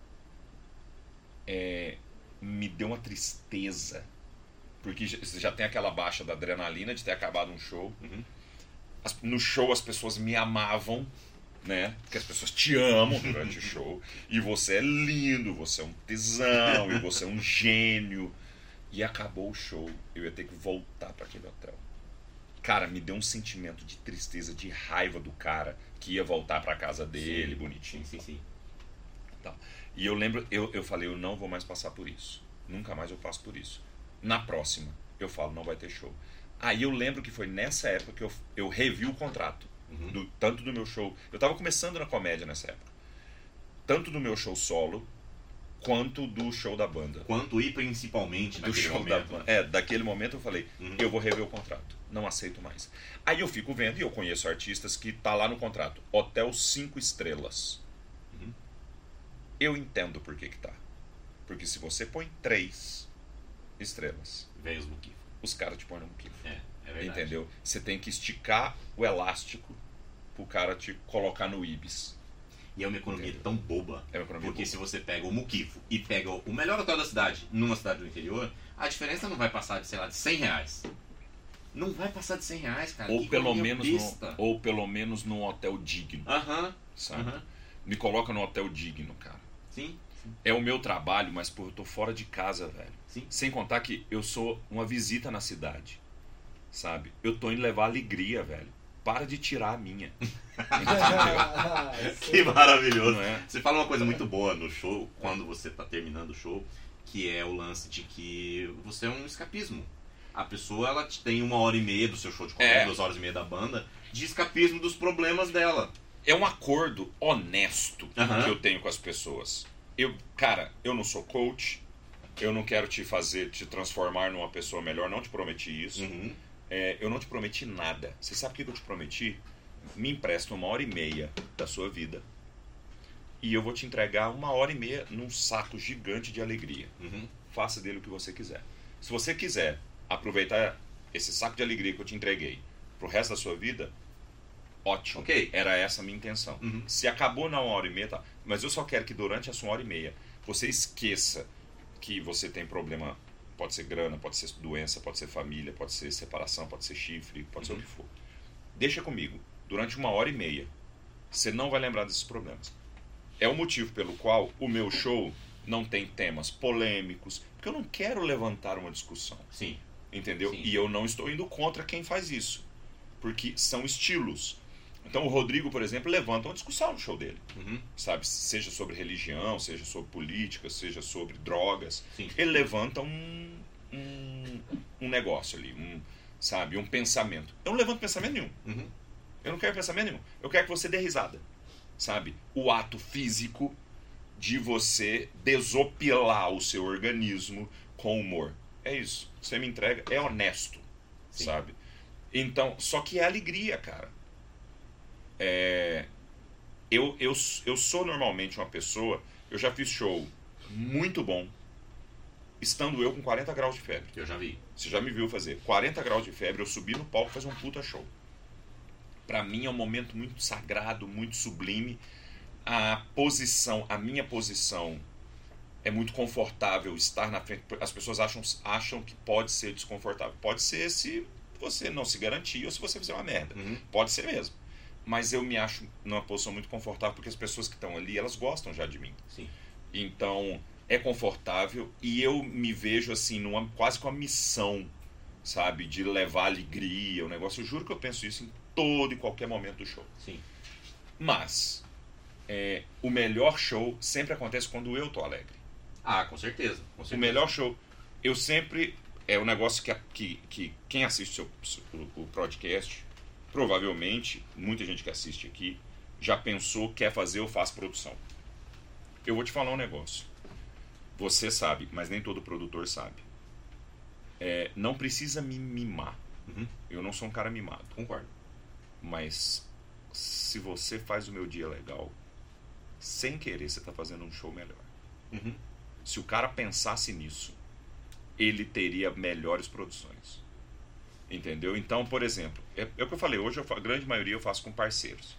é, me deu uma tristeza. Porque já- você já tem aquela baixa da adrenalina de ter acabado um show. Uhum. As- no show as pessoas me amavam, né? Porque as pessoas te amam durante o show. E você é lindo, você é um tesão, e você é um gênio. E acabou o show, eu ia ter que voltar para aquele hotel. Cara, me deu um sentimento de tristeza, de raiva do cara que ia voltar para casa dele, Sim. bonitinho. Sim, sim, sim. Tá. E eu lembro, eu, eu falei, eu não vou mais passar por isso. Nunca mais eu passo por isso. Na próxima, eu falo, não vai ter show. Aí eu lembro que foi nessa época que eu, eu revi o contrato. Uhum. Do, tanto do meu show. Eu tava começando na comédia nessa época. Tanto do meu show solo, quanto do show da banda. Quanto e principalmente Do naquele show momento. da banda. É, daquele momento eu falei, Uhum. eu vou rever o contrato. Não aceito mais. Aí eu fico vendo, e eu conheço artistas que tá lá no contrato. Hotel cinco estrelas. Uhum. Eu entendo por que que tá. Porque se você põe três estrelas, Vem os muquifos. os caras te põem no muquifo. É, é verdade. Entendeu? Você tem que esticar o elástico pro cara te colocar no Ibis. E é uma economia Entendeu? tão boba. É uma economia Porque boba. se você pega o muquifo e pega o melhor hotel da cidade, numa cidade do interior, a diferença não vai passar de, sei lá, de cem reais. Não vai passar de cem reais, cara. Ou Que pelo, economia menos besta. no, ou pelo menos num hotel digno, Aham, sabe? aham. Me coloca num hotel digno, cara. Sim, sim, É o meu trabalho, mas pô, eu tô fora de casa, velho. sim. Sem contar que eu sou uma visita na cidade, sabe? Eu tô indo levar alegria, velho. Para de tirar a minha. Entendeu? Que maravilhoso. Não é? Você fala uma coisa muito boa no show, quando você tá terminando o show, que é o lance de que você é um escapismo. A pessoa, ela tem uma hora e meia do seu show de comédia, É. duas horas e meia da banda, de escapismo dos problemas dela. É um acordo honesto Aham. que eu tenho com as pessoas. Eu, cara, eu não sou coach. Eu não quero te fazer, te transformar numa pessoa melhor. Não te prometi isso. Uhum. É, eu não te prometi nada. Você sabe o que eu te prometi? Me empresta uma hora e meia da sua vida e eu vou te entregar uma hora e meia num saco gigante de alegria. Uhum. Faça dele o que você quiser. Se você quiser aproveitar esse saco de alegria que eu te entreguei pro resto da sua vida, ótimo. Ok. Era essa a minha intenção. Uhum. Se acabou na uma hora e meia, tá. Mas eu só quero que durante essa uma hora e meia você esqueça que você tem problema. Pode ser grana, pode ser doença, pode ser família, pode ser separação, pode ser chifre, pode ser o que for. Deixa comigo. Durante uma hora e meia, você não vai lembrar desses problemas. É o motivo pelo qual o meu show não tem temas polêmicos, porque eu não quero levantar uma discussão, Sim. entendeu? Sim. E eu não estou indo contra quem faz isso, porque são estilos. Então o Rodrigo, por exemplo, levanta uma discussão no show dele, Uhum. sabe? Seja sobre religião, seja sobre política, seja sobre drogas. Sim. Ele levanta um, um, um negócio ali, um, sabe? Um pensamento. Eu não levanto pensamento nenhum. Uhum. Eu não quero pensamento nenhum. Eu quero que você dê risada, sabe? O ato físico de você desopilar o seu organismo com humor. É isso. Você me entrega, é honesto, Sim. sabe? Então, só que é alegria, cara. É, eu, eu, eu sou normalmente uma pessoa, eu já fiz show muito bom, estando eu com quarenta graus de febre. Eu já vi. Você já me viu fazer quarenta graus de febre, eu subi no palco e fazer um puta show. Pra mim é um momento muito sagrado, muito sublime. A posição, a minha posição é muito confortável estar na frente. As pessoas acham, acham que pode ser desconfortável. Pode ser se você não se garantir ou se você fizer uma merda. Uhum. Pode ser mesmo. Mas eu me acho numa posição muito confortável porque as pessoas que estão ali, elas gostam já de mim. Sim. Então, é confortável e eu me vejo assim, numa, quase com a missão, sabe? De levar alegria, o negócio. Eu juro que eu penso isso em todo e qualquer momento do show. Sim. Mas, é, o melhor show sempre acontece quando eu tô alegre. Ah, com certeza. Com certeza. O melhor show, eu sempre... É um negócio que, que, que quem assiste o, o, o podcast, provavelmente, muita gente que assiste aqui, já pensou, quer fazer ou faz produção. Eu vou te falar um negócio. Você sabe, mas nem todo produtor sabe. É, não precisa me mimar. Uhum. Eu não sou um cara mimado. Concordo. Mas se você faz o meu dia legal, sem querer você está fazendo um show melhor. Uhum. Se o cara pensasse nisso, ele teria melhores produções. Entendeu? Então, por exemplo, é, é o que eu falei, hoje eu, a grande maioria eu faço com parceiros.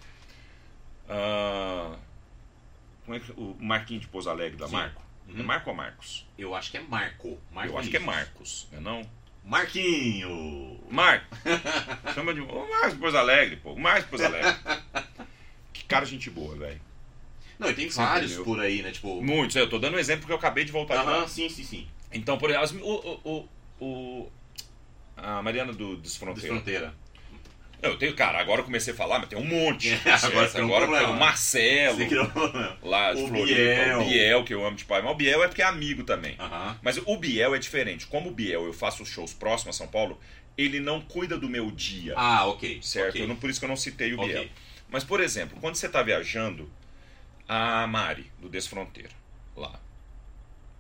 Ah, como é que, o Marquinhos de Pouso Alegre da Sim. Marco? Uhum. É Marco ou Marcos? Eu acho que é Marco. Marco eu acho que é Marcos, não é não? Marquinho! Marco! Chama de... O Marcos de Pouso Alegre, pô. O Marcos de Pouso Alegre. Que cara gente boa, velho. Não, e tem Você vários entendeu? por aí, né? Tipo. Muitos, eu tô dando um exemplo porque eu acabei de voltar de Aham, lá. sim, sim, sim. Então, por exemplo, as- o, o, o, o- a Mariana do Desfronteira. Desfronteira. Eu tenho, cara, agora eu comecei a falar, mas tem um monte. É, Certo? agora você tem um agora problema. o Marcelo, Você criou um problema. lá de O Floripa, Biel. o Biel, que eu amo de pai. Mas o Biel é porque é amigo também. Aham. Mas o Biel é diferente. Como o Biel, eu faço os shows próximos a São Paulo, ele não cuida do meu dia. Ah, ok. Certo? ok. Eu não, por isso que eu não citei o Ok. Biel. Mas, por exemplo, quando você está viajando, a Mari, do Desfronteira, lá,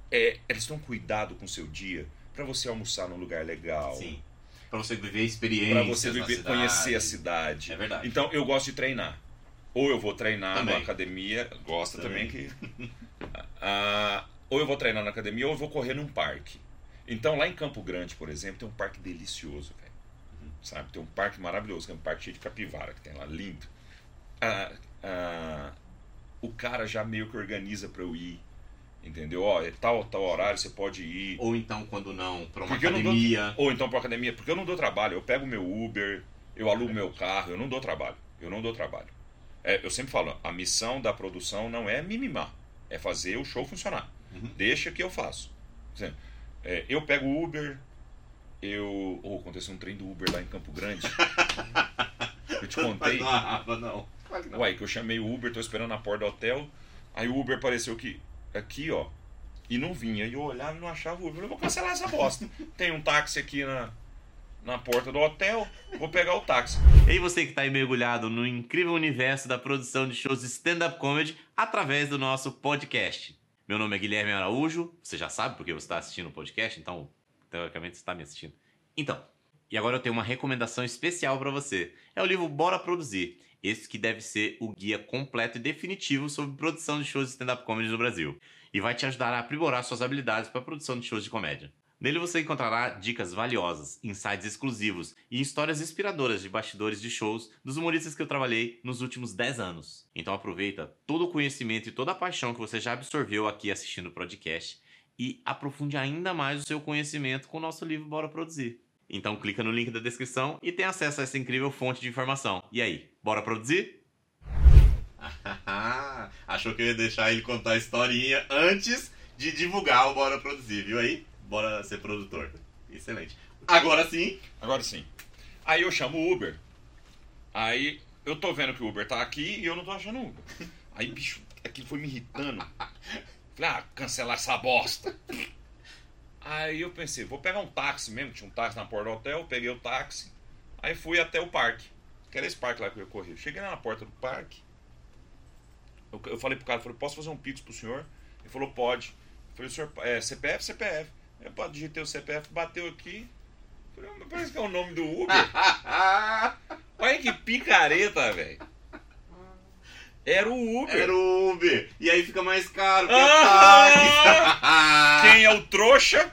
é, eles tomam cuidado com o seu dia para você almoçar num lugar legal. Sim. Pra você viver experiências Para você viver, na cidade. conhecer a cidade. É verdade. Então, eu gosto de treinar. Ou eu vou treinar Também. na academia, gosta também, Também. que... Ah, ou eu vou treinar na academia, ou eu vou correr num parque. Então, lá em Campo Grande, por exemplo, tem um parque delicioso, velho. Uhum. Sabe? Tem um parque maravilhoso, que é um parque cheio de capivara, que tem lá, lindo. Ah, ah, o cara já meio que organiza pra eu ir. Entendeu? Ó, é tal, tal horário, você pode ir. Ou então, quando não, pra uma Porque eu não dou- academia. Ou então pra academia, porque eu não dou trabalho. Eu pego meu Uber, eu alugo É meu carro, eu não dou trabalho. Eu não dou trabalho. É, eu sempre falo, a missão da produção não é me mimar, é fazer o show funcionar. Uhum. Deixa que eu faço. Por exemplo, é, eu pego o Uber, eu... Ou oh, aconteceu um trem do Uber lá em Campo Grande. Eu te contei. Mas não arrava, não. Claro que não. Uai, que eu chamei o Uber, tô esperando na porta do hotel. Aí o Uber apareceu aqui, aqui ó, e não vinha. E eu olhava e não achava o Uber. Eu vou cancelar essa bosta. Tem um táxi aqui na, na porta do hotel, vou pegar o táxi. E aí você que está aí mergulhado no incrível universo da produção de shows de stand-up comedy através do nosso podcast. Meu nome é Guilherme Araújo, você já sabe porque você está assistindo o podcast, então teoricamente você está me assistindo. Então, e agora eu tenho uma recomendação especial para você. É o livro Bora Produzir. Esse que deve ser o guia completo e definitivo sobre produção de shows de stand-up comedy no Brasil. E vai te ajudar a aprimorar suas habilidades para a produção de shows de comédia. Nele você encontrará dicas valiosas, insights exclusivos e histórias inspiradoras de bastidores de shows dos humoristas que eu trabalhei nos últimos dez anos. Então aproveita todo o conhecimento e toda a paixão que você já absorveu aqui assistindo o podcast e aprofunde ainda mais o seu conhecimento com o nosso livro Bora Produzir. Então clica no link da descrição e tem acesso a essa incrível fonte de informação. E aí, bora produzir? Achou que eu ia deixar ele contar a historinha antes de divulgar o Bora Produzir, viu aí? Bora ser produtor. Excelente. Agora sim. Agora sim. Aí eu chamo o Uber. Aí eu tô vendo que o Uber tá aqui e eu não tô achando o Uber. Aí, bicho, aquilo foi me irritando. Falei, ah, cancelar essa bosta. Aí eu pensei, vou pegar um táxi mesmo. Tinha um táxi na porta do hotel, peguei o táxi. Aí fui até o parque. Que era esse parque lá que eu ia correr. Cheguei lá na porta do parque. Eu, eu falei pro cara, falei, posso fazer um pix pro senhor? Ele falou, pode. Eu falei, senhor, é, C P F, C P F. Eu pode digitei o C P F, bateu aqui. Falei, mas parece que é o nome do Uber. Olha que picareta, velho. Era o Uber. Era o Uber. E aí fica mais caro. Que Ah! é Quem é o trouxa?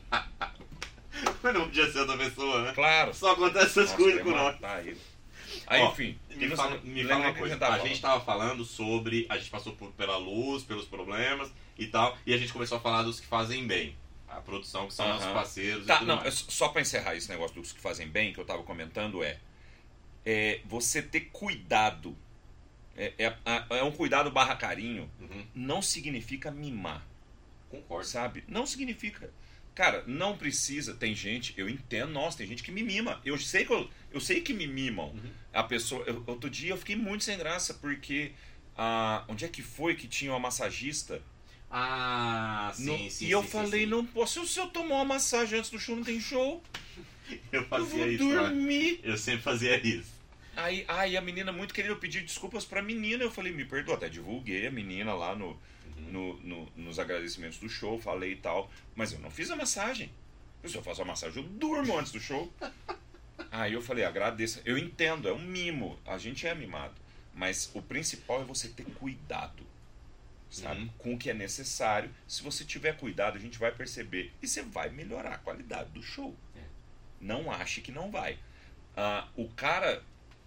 Mas não podia ser outra pessoa, né? Claro. Só acontece essas Nossa, coisas eu com ia nós. matar ele. Aí, Ó, enfim. Me não fala, sei- me lembra fala uma que coisa. tava A falando? gente tava falando sobre... A gente passou por, pela luz, pelos problemas e tal. E a gente começou a falar dos que fazem bem. A produção, que são Aham. nossos parceiros e Tá, tudo não, mais. é só pra encerrar esse negócio dos que fazem bem, que eu tava comentando, é, é você ter cuidado. É, é, é um cuidado barra carinho. Uhum. Não significa mimar, Concordo. sabe? Não significa. Cara, não precisa. Tem gente, eu entendo, nossa, tem gente que me mima. Eu sei que, eu, eu sei que me mimam. Uhum. A pessoa, eu- outro dia eu fiquei muito sem graça, porque ah, onde é que foi que tinha uma massagista? Ah, sim, No- sim. e eu sim, sim, falei, sim. não posso, se eu tomar uma massagem antes do show, não tem show. Eu Eu fazia vou isso, né? dormir. Eu sempre fazia isso. Aí, aí a menina muito querida, eu pedi desculpas pra menina. Eu falei, me perdoa, até divulguei a menina lá no, no- no- nos agradecimentos do show, falei e tal. Mas eu não fiz a massagem. Se eu faço a massagem, eu durmo antes do show. Aí eu falei, agradeça. Eu entendo, é um mimo. A gente é mimado. Mas o principal é você ter cuidado, sabe? Uhum. Com o que é necessário. Se você tiver cuidado, a gente vai perceber. E você vai melhorar a qualidade do show. É. Não ache que não vai. Ah, o cara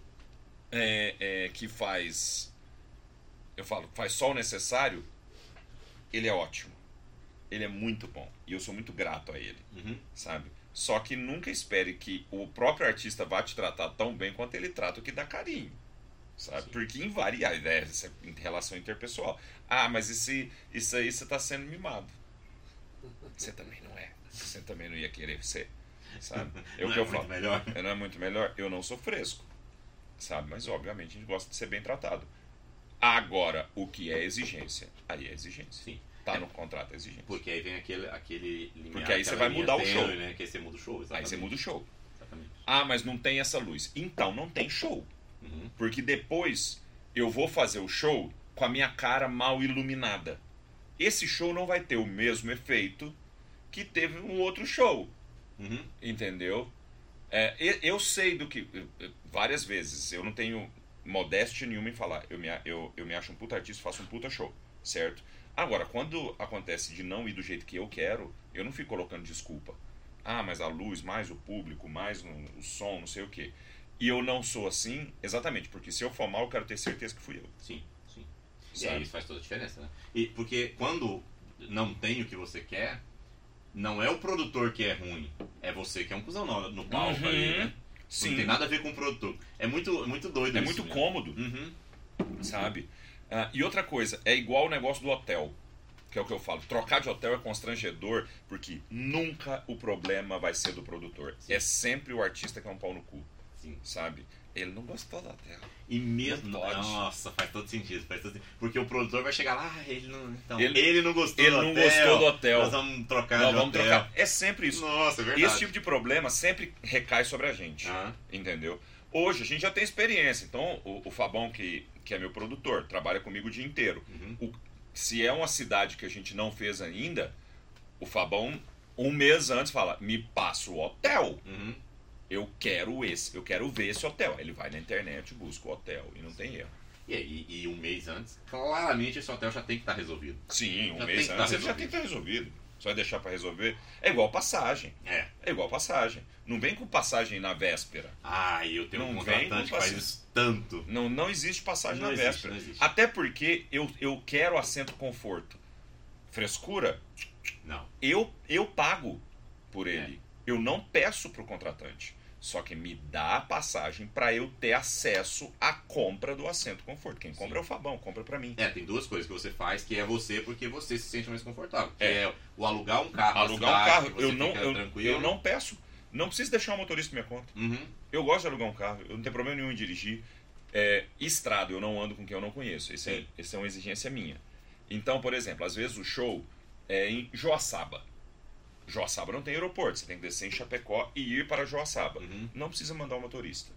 é, é, que faz, eu falo, faz só o necessário, ele é ótimo. Ele é muito bom. E eu sou muito grato a ele, Uhum. sabe? Só que nunca espere que o próprio artista vá te tratar tão bem quanto ele trata o que dá carinho, sabe? Sim. Porque invaria, né, essa em relação interpessoal. Ah, mas esse, isso aí você tá sendo mimado. Você também não é. Você também não ia querer ser, sabe? É o Não que é eu muito falo. melhor. Não é muito melhor? Eu não sou fresco, sabe? Mas obviamente a gente gosta de ser bem tratado. Agora, o que é exigência? Aí é exigência. Sim. Tá no contrato, é exigência. Porque aí vem aquele, aquele limiar, Porque aí você aquela vai mudar linha o show. tênue, né? Que aí você muda o show, Aí exatamente. você muda o show. Exatamente. Ah, mas não tem essa luz. Então não tem show. Uhum. Porque depois eu vou fazer o show com a minha cara mal iluminada. esse show não vai ter o mesmo efeito que teve um outro show. Uhum. Entendeu? É, eu, eu sei do que... Várias vezes, eu não tenho modéstia nenhuma em falar. Eu me, eu, eu me acho um puta artista, faço um puta show, certo? Agora, quando acontece de não ir do jeito que eu quero, eu não fico colocando desculpa. Ah, mas a luz, mais o público, mais no, o som, não sei o quê. E eu não sou assim, exatamente, porque se eu for mal, eu quero ter certeza que fui eu. Sim, sim. Sabe? E aí isso faz toda a diferença, né? E porque quando não tem o que você quer, não é o produtor que é ruim, é você que é um cuzão no, no palco Uhum. ali, né? Sim. Não tem nada a ver com o produtor. É muito, muito doido É isso muito mesmo. cômodo, Uhum. sabe? Ah, e outra coisa, é igual o negócio do hotel, que é o que eu falo. Trocar de hotel é constrangedor, porque nunca o problema vai ser do produtor. Sim. É sempre o artista que é um pau no cu, Sim. sabe? Ele não gostou do hotel. E mesmo... Não pode. Nossa, faz todo sentido, faz todo sentido. Porque o produtor vai chegar lá, ah, ele não... Então, Ele- ele, não gostou ele do não hotel. gostou do hotel. Nós vamos trocar Nós de vamos hotel. trocar. É sempre isso. Nossa, é verdade. Esse tipo de problema sempre recai sobre a gente, Ah. entendeu? Hoje a gente já tem experiência, então o, o Fabão, que, que é meu produtor, trabalha comigo o dia inteiro. Uhum. O- se é uma cidade que a gente não fez ainda, o Fabão, um mês antes, fala, me passa o hotel. Uhum. Eu quero esse, eu quero ver esse hotel. Ele vai na internet, busca o hotel e não tem erro. E, aí, e um mês antes, claramente esse hotel já tem que estar resolvido. Sim, um Já tem mês que tá antes ele já tem que estar resolvido. Só vai deixar para resolver. É igual passagem. É. É igual passagem. Não vem com passagem na véspera. Ah, e eu tenho um Não vem contratante com que faz paci- isso tanto. Não, não existe passagem Não na existe, véspera. não existe. Até porque eu, eu quero assento conforto. Frescura, Não. eu, eu pago por É. ele. Eu não peço pro contratante. Só que me dá a passagem para eu ter acesso à compra do assento conforto. Quem compra Sim. é o Fabão, compra para mim. É, tem duas coisas que você faz, que é você porque você se sente mais confortável. Que É. é, o alugar um carro na Alugar um cidade, carro, que você eu não, fica eu, tranquilo. eu não peço. Não preciso deixar o motorista minha conta. Uhum. Eu gosto de alugar um carro, eu não tenho problema nenhum em dirigir. É, estrada, eu não ando com quem eu não conheço. Esse é, Sim. esse é uma exigência minha. Então, por exemplo, às vezes o show é em Joaçaba. Joaçaba não tem aeroporto, você tem que descer em Chapecó e ir para Joaçaba. Uhum. Não precisa mandar um motorista.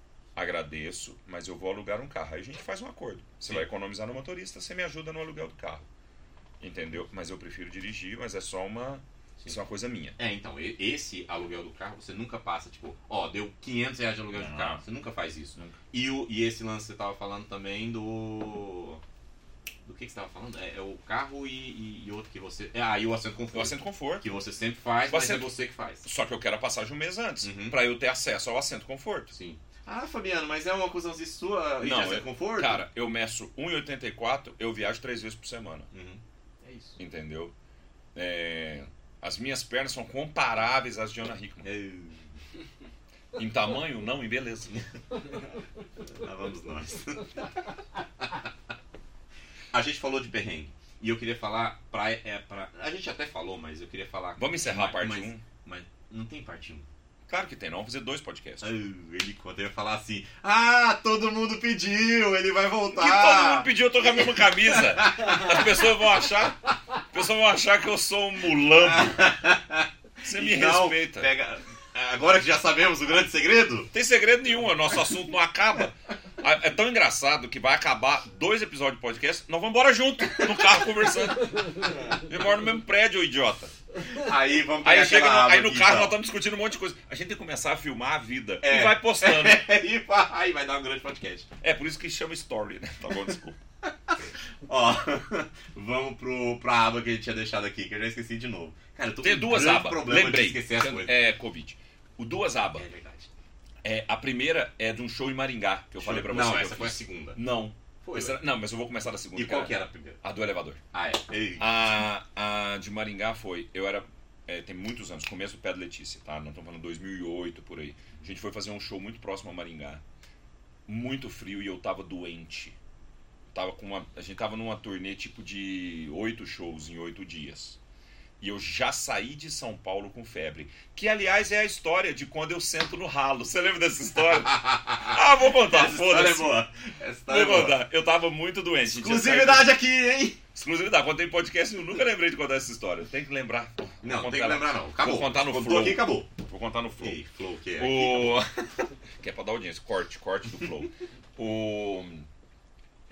Agradeço, mas eu vou alugar um carro. Aí a gente faz um acordo. Você Sim. vai economizar no motorista, você me ajuda no aluguel do carro. Entendeu? Mas eu prefiro dirigir, mas é só uma, isso é uma coisa minha. É, então, e- esse aluguel do carro, você nunca passa, tipo, ó, deu quinhentos reais de aluguel de Não. carro. Você nunca faz isso. Nunca. E, o, e esse lance que você tava falando também do... Do que, que você tava falando? É, é o carro e, e, e outro que você... É, ah, e o assento conforto. O assento conforto. Que você sempre faz, O mas assento- é você que faz. Só que eu quero a passagem um mês antes, Uhum. para eu ter acesso ao assento conforto. Sim. Ah, Fabiano, mas é uma acusãozinha sua e de Não, assento é- conforto? Cara, eu meço um e oitenta e quatro, eu viajo três vezes por semana. Uhum. É isso. Entendeu? É, as minhas pernas são comparáveis às de Ana Hickman. É... Em tamanho, não, em beleza. Lá vamos nós. A gente falou de perrengue. E eu queria falar pra, é, pra... A gente até falou, mas eu queria falar... Vamos encerrar a parte mas, um? Mas não tem parte um. Claro que tem, não. Vamos fazer dois podcasts. Ah, ele conta, eu ia falar assim... Ah, todo mundo pediu, ele vai voltar. Que todo mundo pediu, eu tô com a mesma camisa. As pessoas vão achar... As pessoas vão achar que eu sou um mulambo. Você me Então, respeita. Pega... Agora que já sabemos o grande segredo... Não tem segredo nenhum, o nosso assunto não acaba. É tão engraçado que vai acabar dois episódios de podcast, nós vamos embora junto, no carro conversando. Eu moro no mesmo prédio, ô idiota. Aí vamos Aí, pegar chega no, aquela aba aí no aqui, carro então. nós estamos discutindo um monte de coisa. A gente tem que começar a filmar a vida É. e vai postando. e vai, vai dar um grande podcast. É por isso que chama story, né? Tá bom, desculpa. Ó, vamos pro, pra aba que a gente tinha deixado aqui, que eu já esqueci de novo. Cara, eu tô Tem com duas um grande abas, problema lembrei. de esquecer as coisas. É Covid. O duas abas. É verdade. É, a primeira é de um show em Maringá, que eu falei pra você. Não, que eu essa foi a fiz. segunda. Não. Foi, Essa- ué. não, mas eu vou começar da segunda. E qual que era a primeira? A do elevador. Ah, é. Ei. A, a de Maringá foi, eu era, é, tem muitos anos, começo do Pé da Letícia, tá? Não estamos falando dois mil e oito, por aí. A gente foi fazer um show muito próximo a Maringá, muito frio e eu tava doente. Tava com uma, a gente tava numa turnê tipo de oito shows em oito dias. E eu já saí de São Paulo com febre. Que, aliás, é a história de quando eu sento no ralo. Você lembra dessa história? Ah, vou contar, Essa história é foda-se. boa. Essa história Vou é boa. contar. Eu tava muito doente. A gente ia sair- Exclusividade aqui, hein? Exclusividade. Quando tem podcast, eu nunca lembrei de contar essa história. Tem que lembrar. Vou Não, contar tem que lá. lembrar não. Acabou. Vou contar no Contou Flow. aqui, acabou. Vou contar no Flow. Ei, Flow, que é O... que é pra dar audiência. Corte, corte do Flow. O...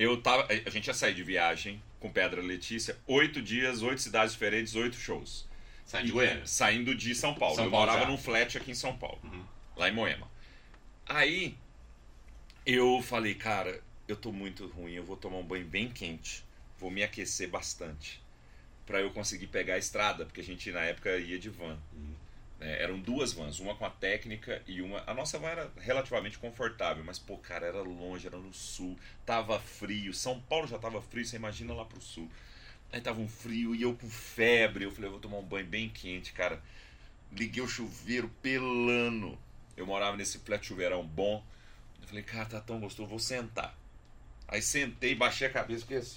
Eu tava, a gente ia sair de viagem com Pedra Letícia, oito dias, oito cidades diferentes, oito shows. Saindo de Goiânia. Saindo de São Paulo. São eu Paulo morava já. num flat aqui em São Paulo, Uhum. lá em Moema. Aí, eu falei, cara, eu tô muito ruim, eu vou tomar um banho bem quente, vou me aquecer bastante, pra eu conseguir pegar a estrada, porque a gente na época ia de van. Uhum. É, eram duas vans, uma com a técnica e uma... A nossa van era relativamente confortável, mas, pô, cara, era longe, era no sul, tava frio, São Paulo já tava frio, você imagina lá pro sul. Aí tava um frio e eu com febre, eu falei, eu vou tomar um banho bem quente, cara. Liguei o chuveiro pelando. Eu morava nesse flat chuveirão bom. Eu falei, cara, tá tão gostoso, vou sentar. Aí sentei, baixei a cabeça, fiquei assim.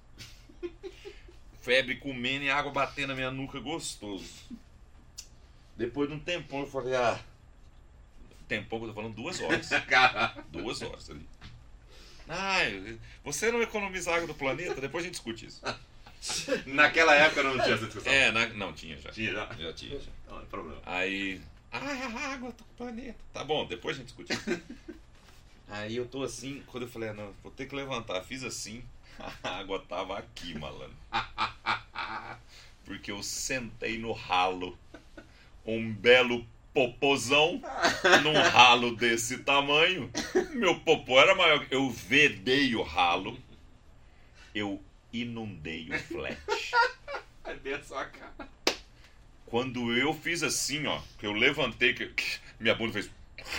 Febre comendo e água batendo na minha nuca, gostoso. Depois de um tempão eu falei, ah... Tempão que eu tô falando, duas horas. Caralho. Duas horas ali. Ah, você não economiza água do planeta? Depois a gente discute isso. Naquela época não tinha essa discussão. É, na... não, tinha já. Tinha já? Já tinha, já. Não, não é problema. Aí... Ah, a água do planeta. Tá bom, depois a gente discute isso. Aí eu tô assim, quando eu falei, ah, não, vou ter que levantar. Fiz assim, a água tava aqui, malandro. Porque eu sentei no ralo. Um belo popozão num ralo desse tamanho. Meu popô era maior. Eu vedei o ralo. Eu inundei o flat. Aí bem a sua cara. Quando eu fiz assim, ó, que eu levantei, que, que minha bunda fez...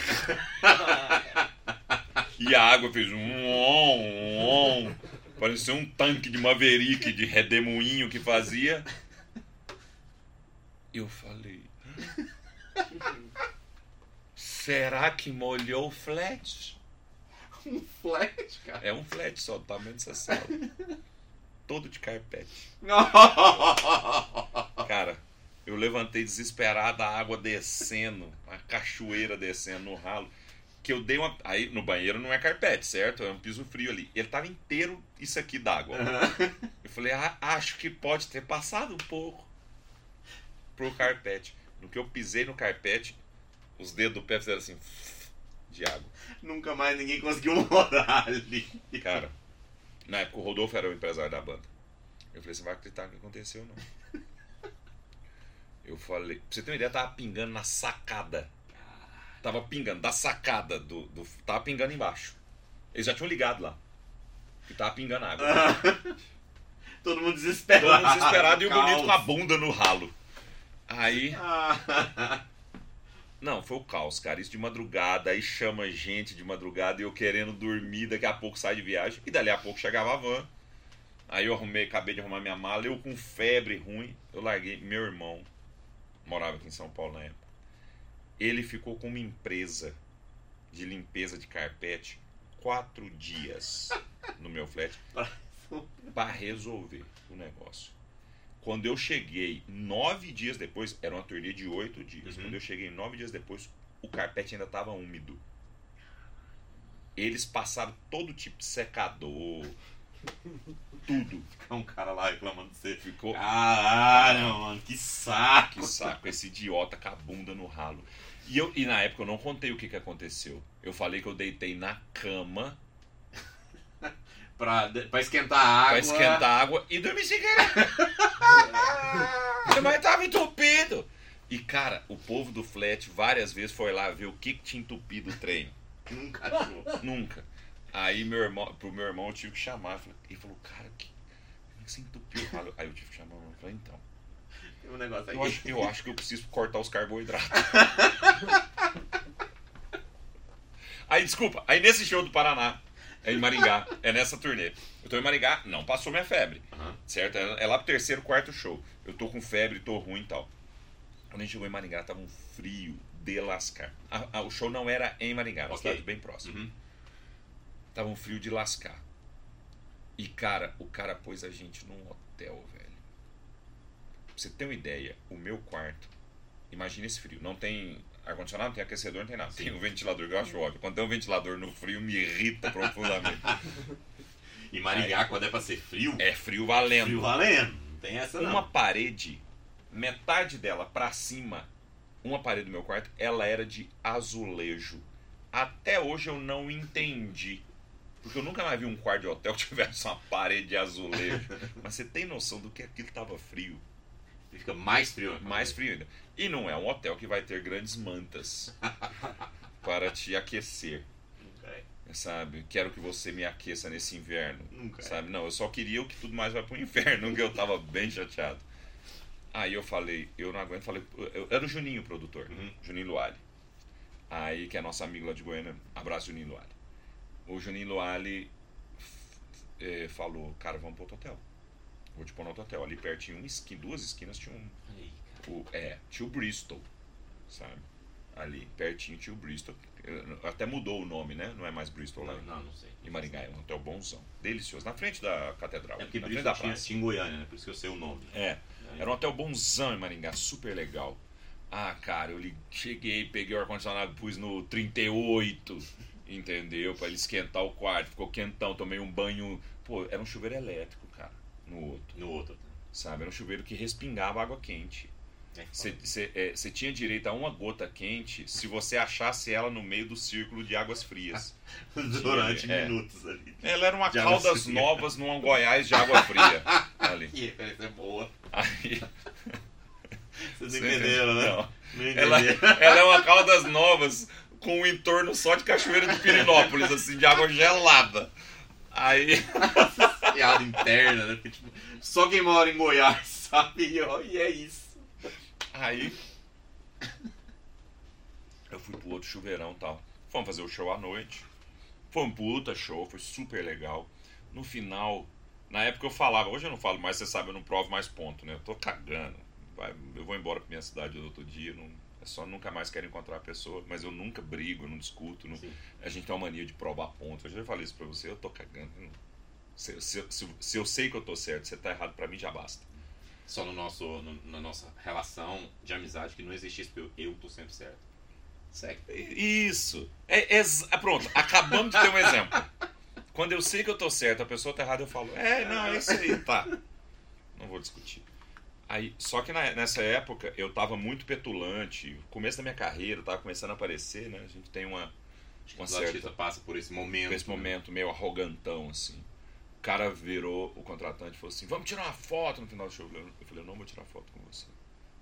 E a água fez um on, um on. Parecia um tanque de Maverick, de redemoinho que fazia. Eu falei... Será que molhou o flat? Um flat, cara. É um flat só, do tamanho dessa sala. Todo de carpete. Cara, eu levantei desesperado, a água descendo, a cachoeira descendo no ralo. Que eu dei uma... Aí, no banheiro não é carpete, certo? É um piso frio ali. Ele tava inteiro isso aqui d'água. Uhum. Eu falei, ah, acho que pode ter passado um pouco pro carpete. No que eu pisei no carpete, os dedos do pé fizeram assim, de água. Nunca mais ninguém conseguiu morar ali. Cara, na época o Rodolfo era o empresário da banda. Eu falei, você vai acreditar no que aconteceu, não? Eu falei, pra você ter uma ideia, tava pingando na sacada. Tava pingando, da sacada do, do... Tava pingando embaixo. Eles já tinham ligado lá. E tava pingando água. Todo mundo desesperado. Todo mundo desesperado e o Caos. bonito com a bunda no ralo. Aí... Ah. Não, foi o caos, cara. Isso de madrugada, aí chama gente de madrugada e eu querendo dormir, daqui a pouco sai de viagem. E dali a pouco chegava a van. Aí eu arrumei, acabei de arrumar minha mala, eu com febre ruim, eu larguei. Meu irmão morava aqui em São Paulo na época. Ele ficou com uma empresa de limpeza de carpete quatro dias no meu flat para resolver o negócio. Quando eu cheguei nove dias depois, era uma turnê de oito dias. Uhum. Quando eu cheguei nove dias depois, o carpete ainda estava úmido. Eles passaram todo tipo de secador, tudo. Fica um cara lá reclamando de você. Ficou... Caralho, mano, que saco. Que saco, esse idiota com a bunda no ralo. E, eu, e na época eu não contei o que, que aconteceu. Eu falei que eu deitei na cama pra, pra esquentar a água. pra esquentar a água e dormir sem querer. Mas tava entupido. E cara, o povo do flat várias vezes foi lá ver o que, que tinha entupido o trem. Nunca achou. Nunca. Aí meu irmão, pro meu irmão eu tive que chamar. Ele falou, cara, que, como é que você entupiu o ralo? Aí eu tive que chamar o meu irmão. Eu falei, então. Tem um negócio aí. Eu acho, eu acho que eu preciso cortar os carboidratos. Aí, desculpa, aí nesse show do Paraná, é em Maringá, é nessa turnê. Eu tô em Maringá, não passou minha febre, Uhum. certo? É lá pro terceiro, quarto show. Eu tô com febre, tô ruim e tal. Quando a gente chegou em Maringá, tava um frio de lascar. A, a, o show não era em Maringá, era uma Ok. cidade bem próxima. Uhum. Tava um frio de lascar. E, cara, o cara pôs a gente num hotel, velho. Pra você ter uma ideia, o meu quarto, imagina esse frio, não tem ar-condicionado, não tem aquecedor, não tem nada. Tem um ventilador, que eu acho óbvio. Quando tem um ventilador no frio, me irrita profundamente. E Maringá, quando é pra ser frio, É frio valendo. frio valendo. Não tem essa não. Uma parede, metade dela pra cima, uma parede do meu quarto, ela era de azulejo. Até hoje eu não entendi Porque eu nunca mais vi um quarto de hotel que tivesse uma parede de azulejo. Mas você tem noção do que aquilo tava frio? E fica mais frio. Mais frio ainda. E não é um hotel que vai ter grandes mantas para te aquecer. Nunca é. Sabe? Quero que você me aqueça nesse inverno. Nunca Sabe? É. Não, eu só queria o que tudo mais vai pro inferno, que eu tava bem chateado. Aí eu falei, eu não aguento, falei, eu, era o Juninho o produtor, Uhum. Juninho Luali. Aí, que é nosso amigo lá de Goiânia, abraço Juninho Luali. O Juninho Luali é, falou, cara, vamos pro outro hotel. Vou te pôr no outro hotel. Ali pertinho, uma esquina, duas esquinas tinha um. Aí, O, é, tinha o Bristol, sabe? Ali, pertinho tinha o Bristol. Até mudou o nome, né? Não é mais Bristol lá não, não, não sei. em Maringá, é um hotel bonzão. Delicioso. Na frente da catedral. É porque na frente Bristol da tinha, praça. tinha em Goiânia, né? Por isso que eu sei o nome. É, era um hotel bonzão em Maringá, super legal. Ah, cara, eu li- cheguei, peguei o ar-condicionado, pus no trinta e oito, entendeu? Pra ele esquentar o quarto, ficou quentão, tomei um banho. Pô, era um chuveiro elétrico, cara, no outro, No outro. sabe? Era um chuveiro que respingava água quente. É Você é, você tinha direito a uma gota quente se você achasse ela no meio do círculo de águas frias. Durante É. minutos ali. Ela era uma De água Caldas fria. Novas num Goiás de água fria. Ali. Que referência boa. Aí, Vocês Você entenderam, né? não. Não Ela, entenderam. ela é uma Caldas Novas com um entorno só de cachoeira de Pirinópolis, assim, de água gelada. Aí, Piada interna, né? Porque, tipo, só quem mora em Goiás sabe, e, ó, e é isso. aí eu fui pro outro chuveirão e tal. Fomos fazer o show à noite. Foi um puta show, foi super legal. No final, na época eu falava, hoje eu não falo mais, você sabe, eu não provo mais ponto, né? Eu tô cagando. Vai, eu vou embora pra minha cidade outro dia, não, é só nunca mais quero encontrar a pessoa, mas eu nunca brigo, eu não discuto. Não, Sim. a gente tem uma mania de provar ponto. Eu já falei isso pra você, eu tô cagando. eu não- Se, se, se, se eu sei que eu tô certo, você tá errado, pra mim já basta. Só no nosso, no- na nossa relação de amizade que não existe isso, eu, eu tô sempre certo. Segue. Isso. É, é, é- pronto, acabamos de ter um exemplo. Quando eu sei que eu tô certo, a pessoa tá errada, eu falo, é, não, é isso aí, tá. Não vou discutir. Aí, só que na- nessa época eu tava muito petulante, começo da minha carreira, tava começando a aparecer, né? A gente tem uma, uma O certa, artista passa por esse momento. esse momento meio arrogantão, assim. O cara virou o contratante e falou assim, vamos tirar uma foto no final do show. Eu falei, eu não vou tirar foto com você.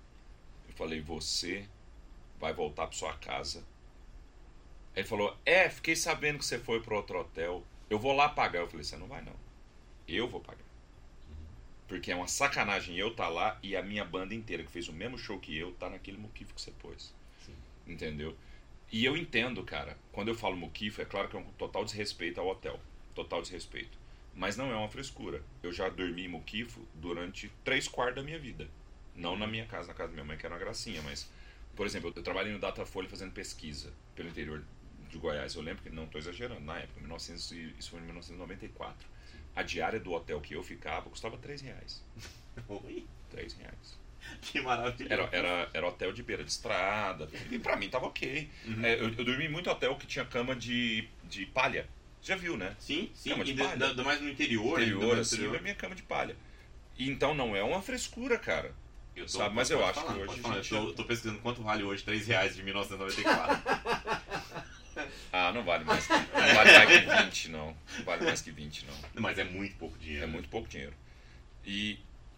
Eu falei, você vai voltar pra sua casa. Aí ele falou, é, fiquei sabendo que você foi pro outro hotel. Eu vou lá pagar. Eu falei, você não vai não. Eu vou pagar. Porque é uma sacanagem eu tá lá e a minha banda inteira, que fez o mesmo show que eu, tá naquele muquifo que você pôs. Sim. Entendeu? E eu entendo, cara, quando eu falo muquifo, é claro que é um total desrespeito ao hotel. Total desrespeito. Mas não é uma frescura. Eu já dormi em muquifo durante três quartos da minha vida. Não na minha casa, na casa da minha mãe, que era uma gracinha, mas... Por exemplo, eu trabalhei no Datafolha fazendo pesquisa pelo interior de Goiás. Eu lembro que, não estou exagerando, na época, mil e novecentos, isso foi em mil novecentos e noventa e quatro. A diária do hotel que eu ficava custava três reais. Oi, três reais. que maravilha. Era, era, era hotel de beira de estrada. E pra mim tava ok. Uhum. É, eu, eu dormi em muito hotel que tinha cama de, de palha. Já viu, né? Sim, sim, Cama de e palha. da- da- mais no interior. Interior, ainda, no assim, interior. é minha cama de palha. E então não é uma frescura, cara. Eu tô- Sabe, mas pode eu acho falar, que pode hoje falar. a Eu gente- tô, tô pesquisando quanto vale hoje três reais de mil novecentos e noventa e quatro. Ah, não vale mais que, não vale mais que vinte, não. Não vale mais que vinte, não. Mas é muito pouco dinheiro. É muito pouco dinheiro. E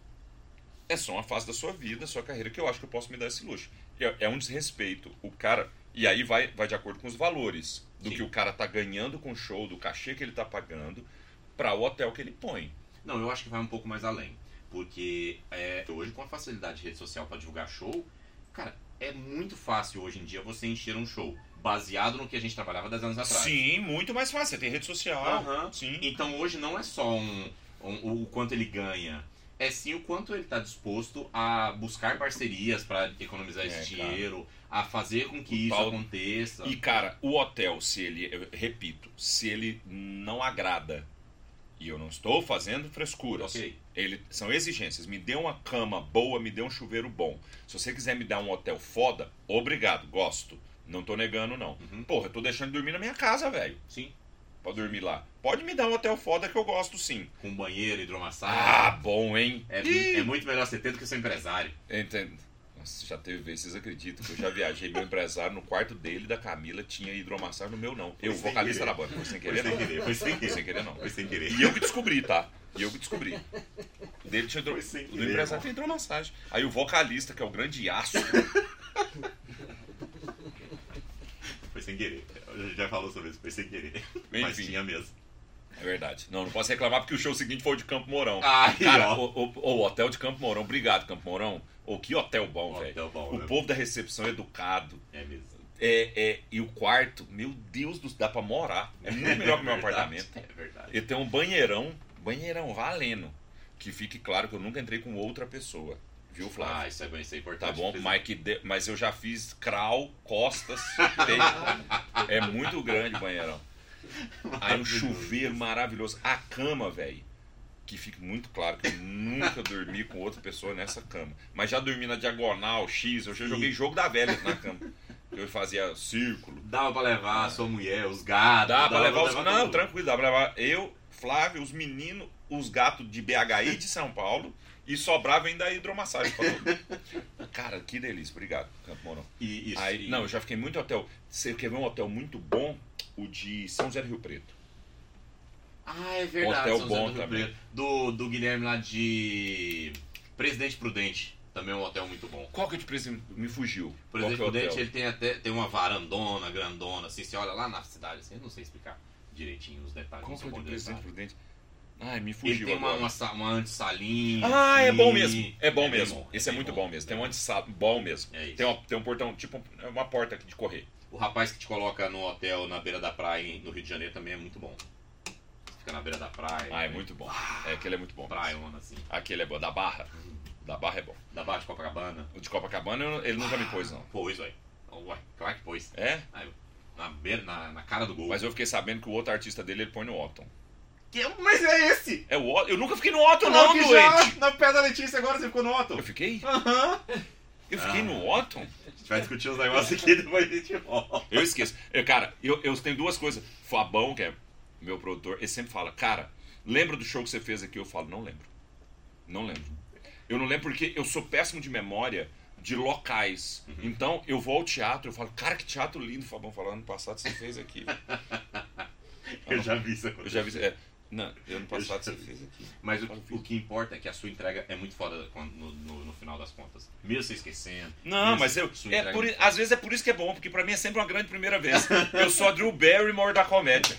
é só uma fase da sua vida, da sua carreira, que eu acho que eu posso me dar esse luxo. É, é um desrespeito. O cara... E aí vai, vai de acordo com os valores do Sim. que o cara tá ganhando com o show, do cachê que ele tá pagando, para o hotel que ele põe. Não, eu acho que vai um pouco mais além. Porque é, hoje, com a facilidade de rede social para divulgar show, cara, é muito fácil hoje em dia você encher um show baseado no que a gente trabalhava dez anos atrás. Sim, muito mais fácil. Você tem rede social. Aham. Sim. Então hoje não é só um, um- o quanto ele ganha, é sim o quanto ele está disposto a buscar parcerias para economizar esse É, dinheiro, a fazer com que O isso tal- aconteça. E, cara, o hotel, se ele, eu repito, se ele não agrada, e eu não estou fazendo frescuras, Ok. ele, são exigências, me dê uma cama boa, me dê um chuveiro bom. Se você quiser me dar um hotel foda, obrigado, gosto. Não tô negando, não. Uhum. Porra, eu tô deixando de dormir na minha casa, velho, Sim. pra dormir lá. Pode me dar um hotel foda que eu gosto, sim. Com banheiro, hidromassagem. Ah, bom, hein? é, Ih, é muito melhor você ter do que ser empresário. Entendo. Nossa, já teve vezes, vocês acreditam que eu já viajei, meu empresário no quarto dele, da Camila, tinha hidromassagem, no meu não. Eu, vocalista da banda, foi sem querer, Foi sem não. querer, foi sem Foi sem querer, não. Foi sem querer. E eu que descobri, tá? E eu que descobri. O dele tinha hidro... Foi sem O do querer, empresário irmão. tem hidromassagem. Aí o vocalista, que é o grande aço, Foi sem querer. A gente já falou sobre isso, foi sem querer. Mas Enfim. tinha mesmo. é verdade. Não, não posso reclamar porque o show seguinte foi o de Campo Mourão. Ai, Cara, ó. o, o, o hotel de Campo Mourão, obrigado, Campo Mourão. Ô, que hotel bom, Hotel velho. bom, O né? povo da recepção é educado. É mesmo. É, é, e o quarto, meu Deus do céu, dá pra morar. É muito melhor que o meu É verdade, apartamento. É verdade. Ele tem um banheirão, banheirão valendo. Que fique claro que eu nunca entrei com outra pessoa. Viu, Flávio? Ah, isso é, isso é importante. Tá bom, Fez- mas, que de- mas eu já fiz crawl, costas, peito. É muito grande o banheirão. Aí um chuveiro maravilhoso. A cama, velho. Que fique muito claro que eu nunca dormi com outra pessoa nessa cama. Mas já dormi na diagonal, X, eu já joguei jogo da velha na cama. Eu fazia círculo. Dava pra levar a sua mulher, os gatos. Dá pra dava levar os. Não, tudo. tranquilo, dá pra levar eu, Flávio, os meninos, os gatos de B H I de São Paulo e sobrava ainda a hidromassagem pra todo mundo. Cara, que delícia, obrigado, Campo Mourão. E, isso, Aí, e- não, eu já fiquei muito hotel. Você quer ver um hotel muito bom? O de São José do Rio Preto. Ah, é verdade. Hotel São bom José do Rio também. Preto. Do, do Guilherme lá de Presidente Prudente. Também é um hotel muito bom. Qual que é de presidente? Me fugiu. Qual Presidente que é o Prudente, hotel? ele tem até tem uma varandona, grandona, assim, você olha lá na cidade, assim, eu não sei explicar direitinho os detalhes. Qual não que sou é o bom de de presidente detalhe. prudente? Ai, me Ele fugiu tem uma, agora. uma, sa- uma antessalinha. Ah, é assim. bom mesmo. É bom bem mesmo. Esse é bem muito bom, bom mesmo. Tem bem um antissal bom mesmo. É isso. Tem, uma, tem um portão, tipo um- uma porta aqui de correr. O rapaz que te coloca no hotel na beira da praia em- no Rio de Janeiro também é muito bom. Fica na beira da praia. Ah, é né? muito bom. É, aquele é muito bom. Praiona, assim. Aquele é bom. Da Barra. Da Barra é bom. Da Barra de Copacabana. O de Copacabana eu- ele nunca me pôs, não. Pôs, ué. Ué, claro que pôs. É? Aí, na, beira, na, na cara do gol. Mas eu fiquei sabendo que o outro artista dele ele põe no Otton. Que- mas é esse! É o Otton? Eu nunca fiquei no Otton, Não, não, que doente. já, na pé da Letícia agora você ficou no Otton. Eu fiquei? Aham. Eu fiquei Ah. no Otton? A gente vai discutir os negócios aqui e depois a gente volta. Eu esqueço. Eu, cara, eu, eu tenho duas coisas. Fabão, que é meu produtor, ele sempre fala, cara, lembra do show que você fez aqui? Eu falo, não lembro. Não lembro. Eu não lembro porque eu sou péssimo de memória de locais. Uhum. Então, eu vou ao teatro, eu falo, cara, que teatro lindo, Fabão, falando, ano passado você fez aqui. Eu já vi isso Eu acontecer. já vi. É, não, ano passado já você vi. fez aqui. Mas o, Fala, o que importa é que a sua entrega é muito foda quando- no, no, no final das contas. Mesmo você esquecendo. Não, mesmo mas eu. sua É entrega por, muito às vezes é por isso que é bom, porque pra mim é sempre uma grande primeira vez. Eu sou a Drew Barrymore da comédia.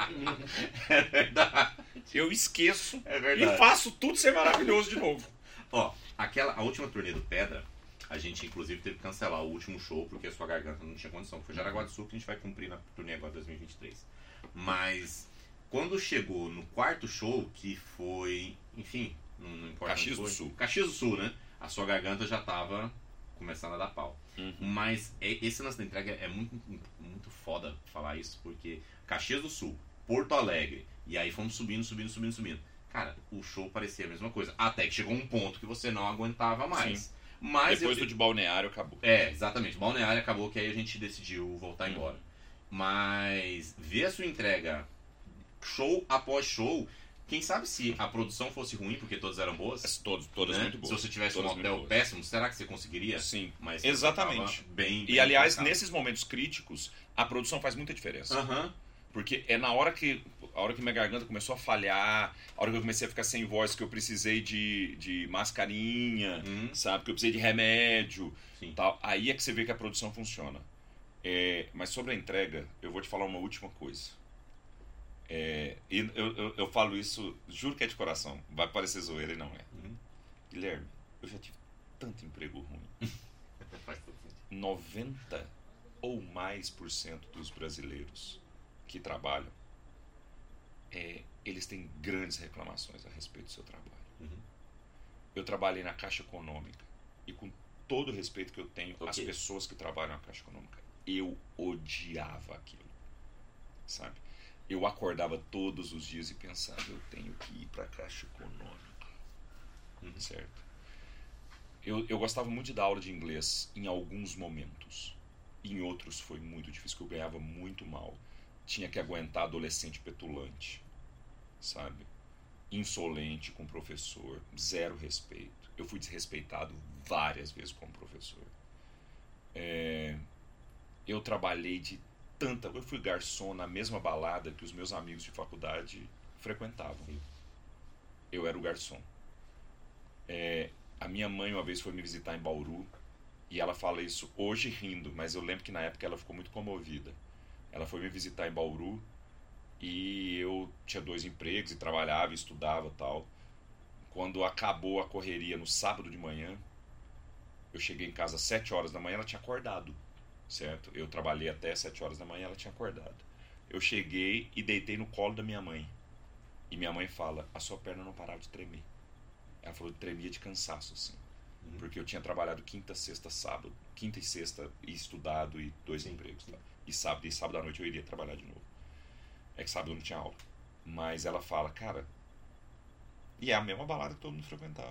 É verdade. Eu esqueço É e verdade. faço tudo ser maravilhoso de novo. Ó, aquela, a última turnê do Pedra, a gente inclusive teve que cancelar o último show porque a sua garganta não tinha condição. Foi Jaraguá do Sul que a gente vai cumprir na turnê agora dois mil e vinte e três. Mas quando chegou no quarto show, que foi, enfim, não, não importa. Caxias onde do foi, Sul. Caxias do Sul, né? A sua garganta já tava começando a dar pau. Uhum. Mas é- esse lance da entrega é muito, muito foda falar isso, porque Caxias do Sul, Porto Alegre, e aí fomos subindo, subindo, subindo, subindo. Cara, o show parecia a mesma coisa. Até que chegou um ponto que você não aguentava mais. Sim. Mas Depois eu- do de balneário acabou. É, exatamente. Balneário acabou que aí a gente decidiu voltar Uhum. embora. Mas ver a sua entrega show após show, quem sabe se a produção fosse ruim, porque todas eram boas. Todos, todas né? muito boas. Se você tivesse Todas um muito hotel boas. péssimo, será que você conseguiria? Sim. Mas Exatamente. você tava Bem, E bem aliás, focado. nesses momentos críticos, a produção faz muita diferença. Aham. Porque é na hora que a hora que minha garganta começou a falhar, a hora que eu comecei a ficar sem voz, que eu precisei de, de mascarinha, Hum. sabe? Que eu precisei de remédio, Sim. tal. Aí é que você vê que a produção funciona. É, mas sobre a entrega, eu vou te falar uma última coisa. É, e eu, eu, eu falo isso, juro que é de coração. Vai parecer zoeira e não é. Uhum. Guilherme, eu já tive tanto emprego ruim. Faz todo sentido. noventa ou mais por cento dos brasileiros que trabalham, é, eles têm grandes reclamações a respeito do seu trabalho. Uhum. Eu trabalhei na Caixa Econômica e com todo o respeito que eu tenho às Ok. pessoas que trabalham na Caixa Econômica, eu odiava aquilo, sabe? Eu acordava todos os dias e pensava, eu tenho que ir para a Caixa Econômica, Uhum. certo? Eu, eu gostava muito de dar aula de inglês em alguns momentos. Em outros foi muito difícil, porque eu ganhava muito mal. Tinha que aguentar adolescente petulante, sabe? Insolente com o professor, zero respeito. eu fui desrespeitado várias vezes como professor. É, eu trabalhei de tanta... Eu fui garçom na mesma balada que os meus amigos de faculdade frequentavam. Sim. Eu era o garçom. É, a minha mãe uma vez foi me visitar em Bauru e ela fala isso hoje rindo, mas eu lembro que na época ela ficou muito comovida. Ela foi me visitar em Bauru e eu tinha dois empregos e trabalhava, estudava e tal. Quando acabou a correria no sábado de manhã, eu cheguei em casa às sete horas da manhã, ela tinha acordado, certo? Eu trabalhei até sete horas da manhã, ela tinha acordado. Eu cheguei e deitei no colo da minha mãe. E minha mãe fala, a sua perna não parava de tremer. Ela falou que tremia de cansaço, assim. Uhum. Porque eu tinha trabalhado quinta, sexta, sábado. Quinta e sexta e estudado e dois Sim. empregos. Tá? E sábado e sábado à noite eu iria trabalhar de novo. É que sábado eu não tinha aula. Mas ela fala, cara... E é a mesma balada que todo mundo frequentava.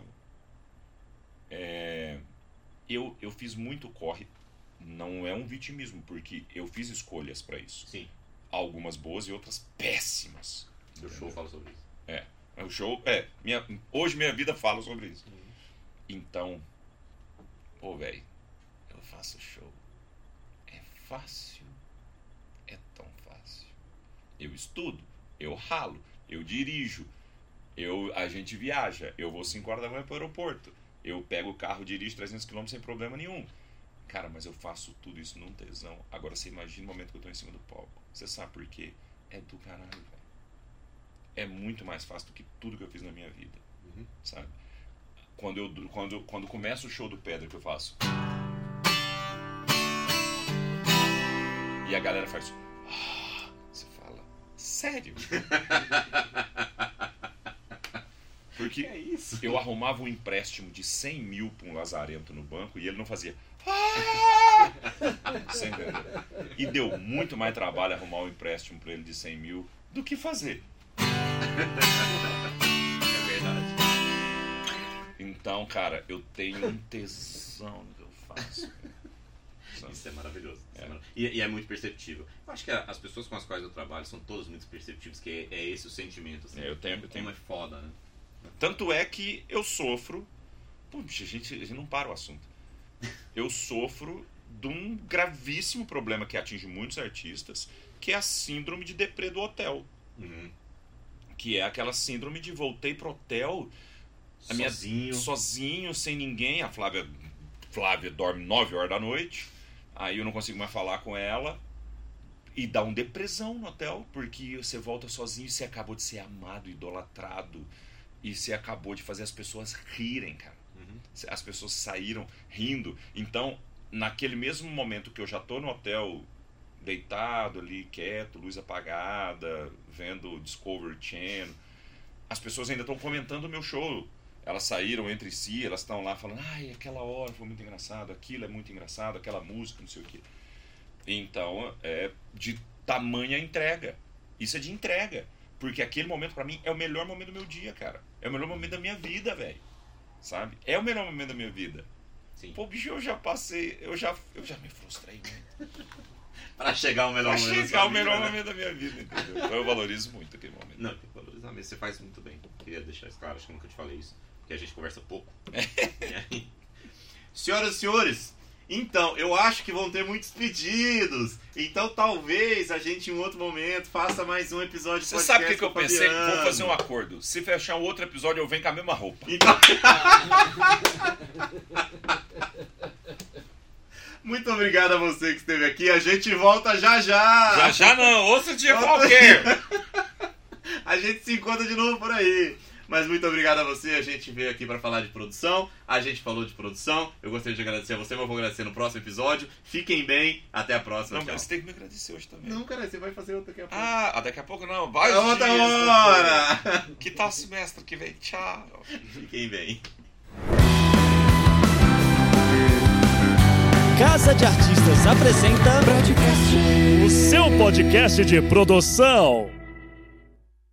É, eu, eu fiz muito corre. Não é um vitimismo, porque eu fiz escolhas para isso. Sim. Algumas boas e outras péssimas. O show fala sobre isso. É. O show, é. Minha, hoje minha vida fala sobre isso. Uhum. Então, pô, velho, eu faço show. É fácil. É tão fácil. Eu estudo, eu ralo, eu dirijo, eu, a gente viaja, eu vou cinco horas da manhã para o aeroporto, eu pego o carro, dirijo trezentos quilômetros sem problema nenhum. Cara, mas eu faço tudo isso num tesão. Agora você imagina o momento que eu tô em cima do palco. Você sabe por quê? É do caralho, velho. É muito mais fácil do que tudo que eu fiz na minha vida. Uhum. Sabe? Quando, eu, quando, quando começa o show do Pedra, que eu faço... E a galera faz... Ah, você fala... Sério? Porque é isso? Eu arrumava um empréstimo de cem mil para um lazarento no banco e ele não fazia... Ah! Você entendeu? E deu muito mais trabalho arrumar um empréstimo para ele de cem mil do que fazer. É verdade. Então, cara, eu tenho um tesão no que eu faço. Isso é maravilhoso. Isso é. É maravilhoso. E, e é muito perceptível. Eu acho que as pessoas com as quais eu trabalho são todas muito perceptíveis, que é, é esse o sentimento. Assim. É, eu tenho, eu tenho... Como é foda, né? Tanto é que eu sofro... Pô, bicho, a gente, a gente não para o assunto. Eu sofro de um gravíssimo problema que atinge muitos artistas, que é a síndrome de deprê do hotel. Uhum. Que é aquela síndrome de voltei pro hotel a sozinho. Minha, sozinho, sem ninguém. A Flávia, Flávia dorme nove horas da noite, aí eu não consigo mais falar com ela. E dá um depressão no hotel, porque você volta sozinho e você acabou de ser amado, idolatrado. E você acabou de fazer as pessoas rirem, cara. Uhum. As pessoas saíram rindo. Então, naquele mesmo momento que eu já tô no hotel... deitado ali, quieto, luz apagada, vendo Discovery Channel, as pessoas ainda estão comentando o meu show. Elas saíram entre si, elas estão lá falando, ai, aquela hora foi muito engraçado, aquilo é muito engraçado, aquela música, não sei o quê. Então, é de tamanha entrega. Isso é de entrega. Porque aquele momento, pra mim, é o melhor momento do meu dia, cara. É o melhor momento da minha vida, velho. Sabe? É o melhor momento da minha vida. Sim. Pô, bicho, eu já passei, eu já, eu já me frustrei muito. Pra chegar o melhor pra momento chegar o vida, melhor né? momento da minha vida, entendeu? Eu valorizo muito aquele momento. Não, tem que valorizar mesmo. Você faz muito bem. Queria deixar isso claro, acho que nunca te falei isso. Porque a gente conversa pouco. Senhoras e senhores, então, eu acho que vão ter muitos pedidos. Então, talvez a gente, em um outro momento, faça mais um episódio de Você podcast. sabe o que, que eu pensei? Fabiano. Vou fazer um acordo. Se fechar um outro episódio, eu venho com a mesma roupa. Então... Muito obrigado a você que esteve aqui. A gente volta já já. Já já não, outro dia qualquer. A gente se encontra de novo por aí. Mas muito obrigado a você. A gente veio aqui para falar de produção. A gente falou de produção. Eu gostaria de agradecer a você, mas eu vou agradecer no próximo episódio. Fiquem bem. Até a próxima. Não, tchau. mas você tem que me agradecer hoje também. Não, cara, você vai fazer outra daqui a pouco. Ah, daqui a pouco não. Vai outra dias, hora. Que tal semestre que vem? Tchau. Fiquem bem. Casa de Artistas apresenta o seu podcast de produção.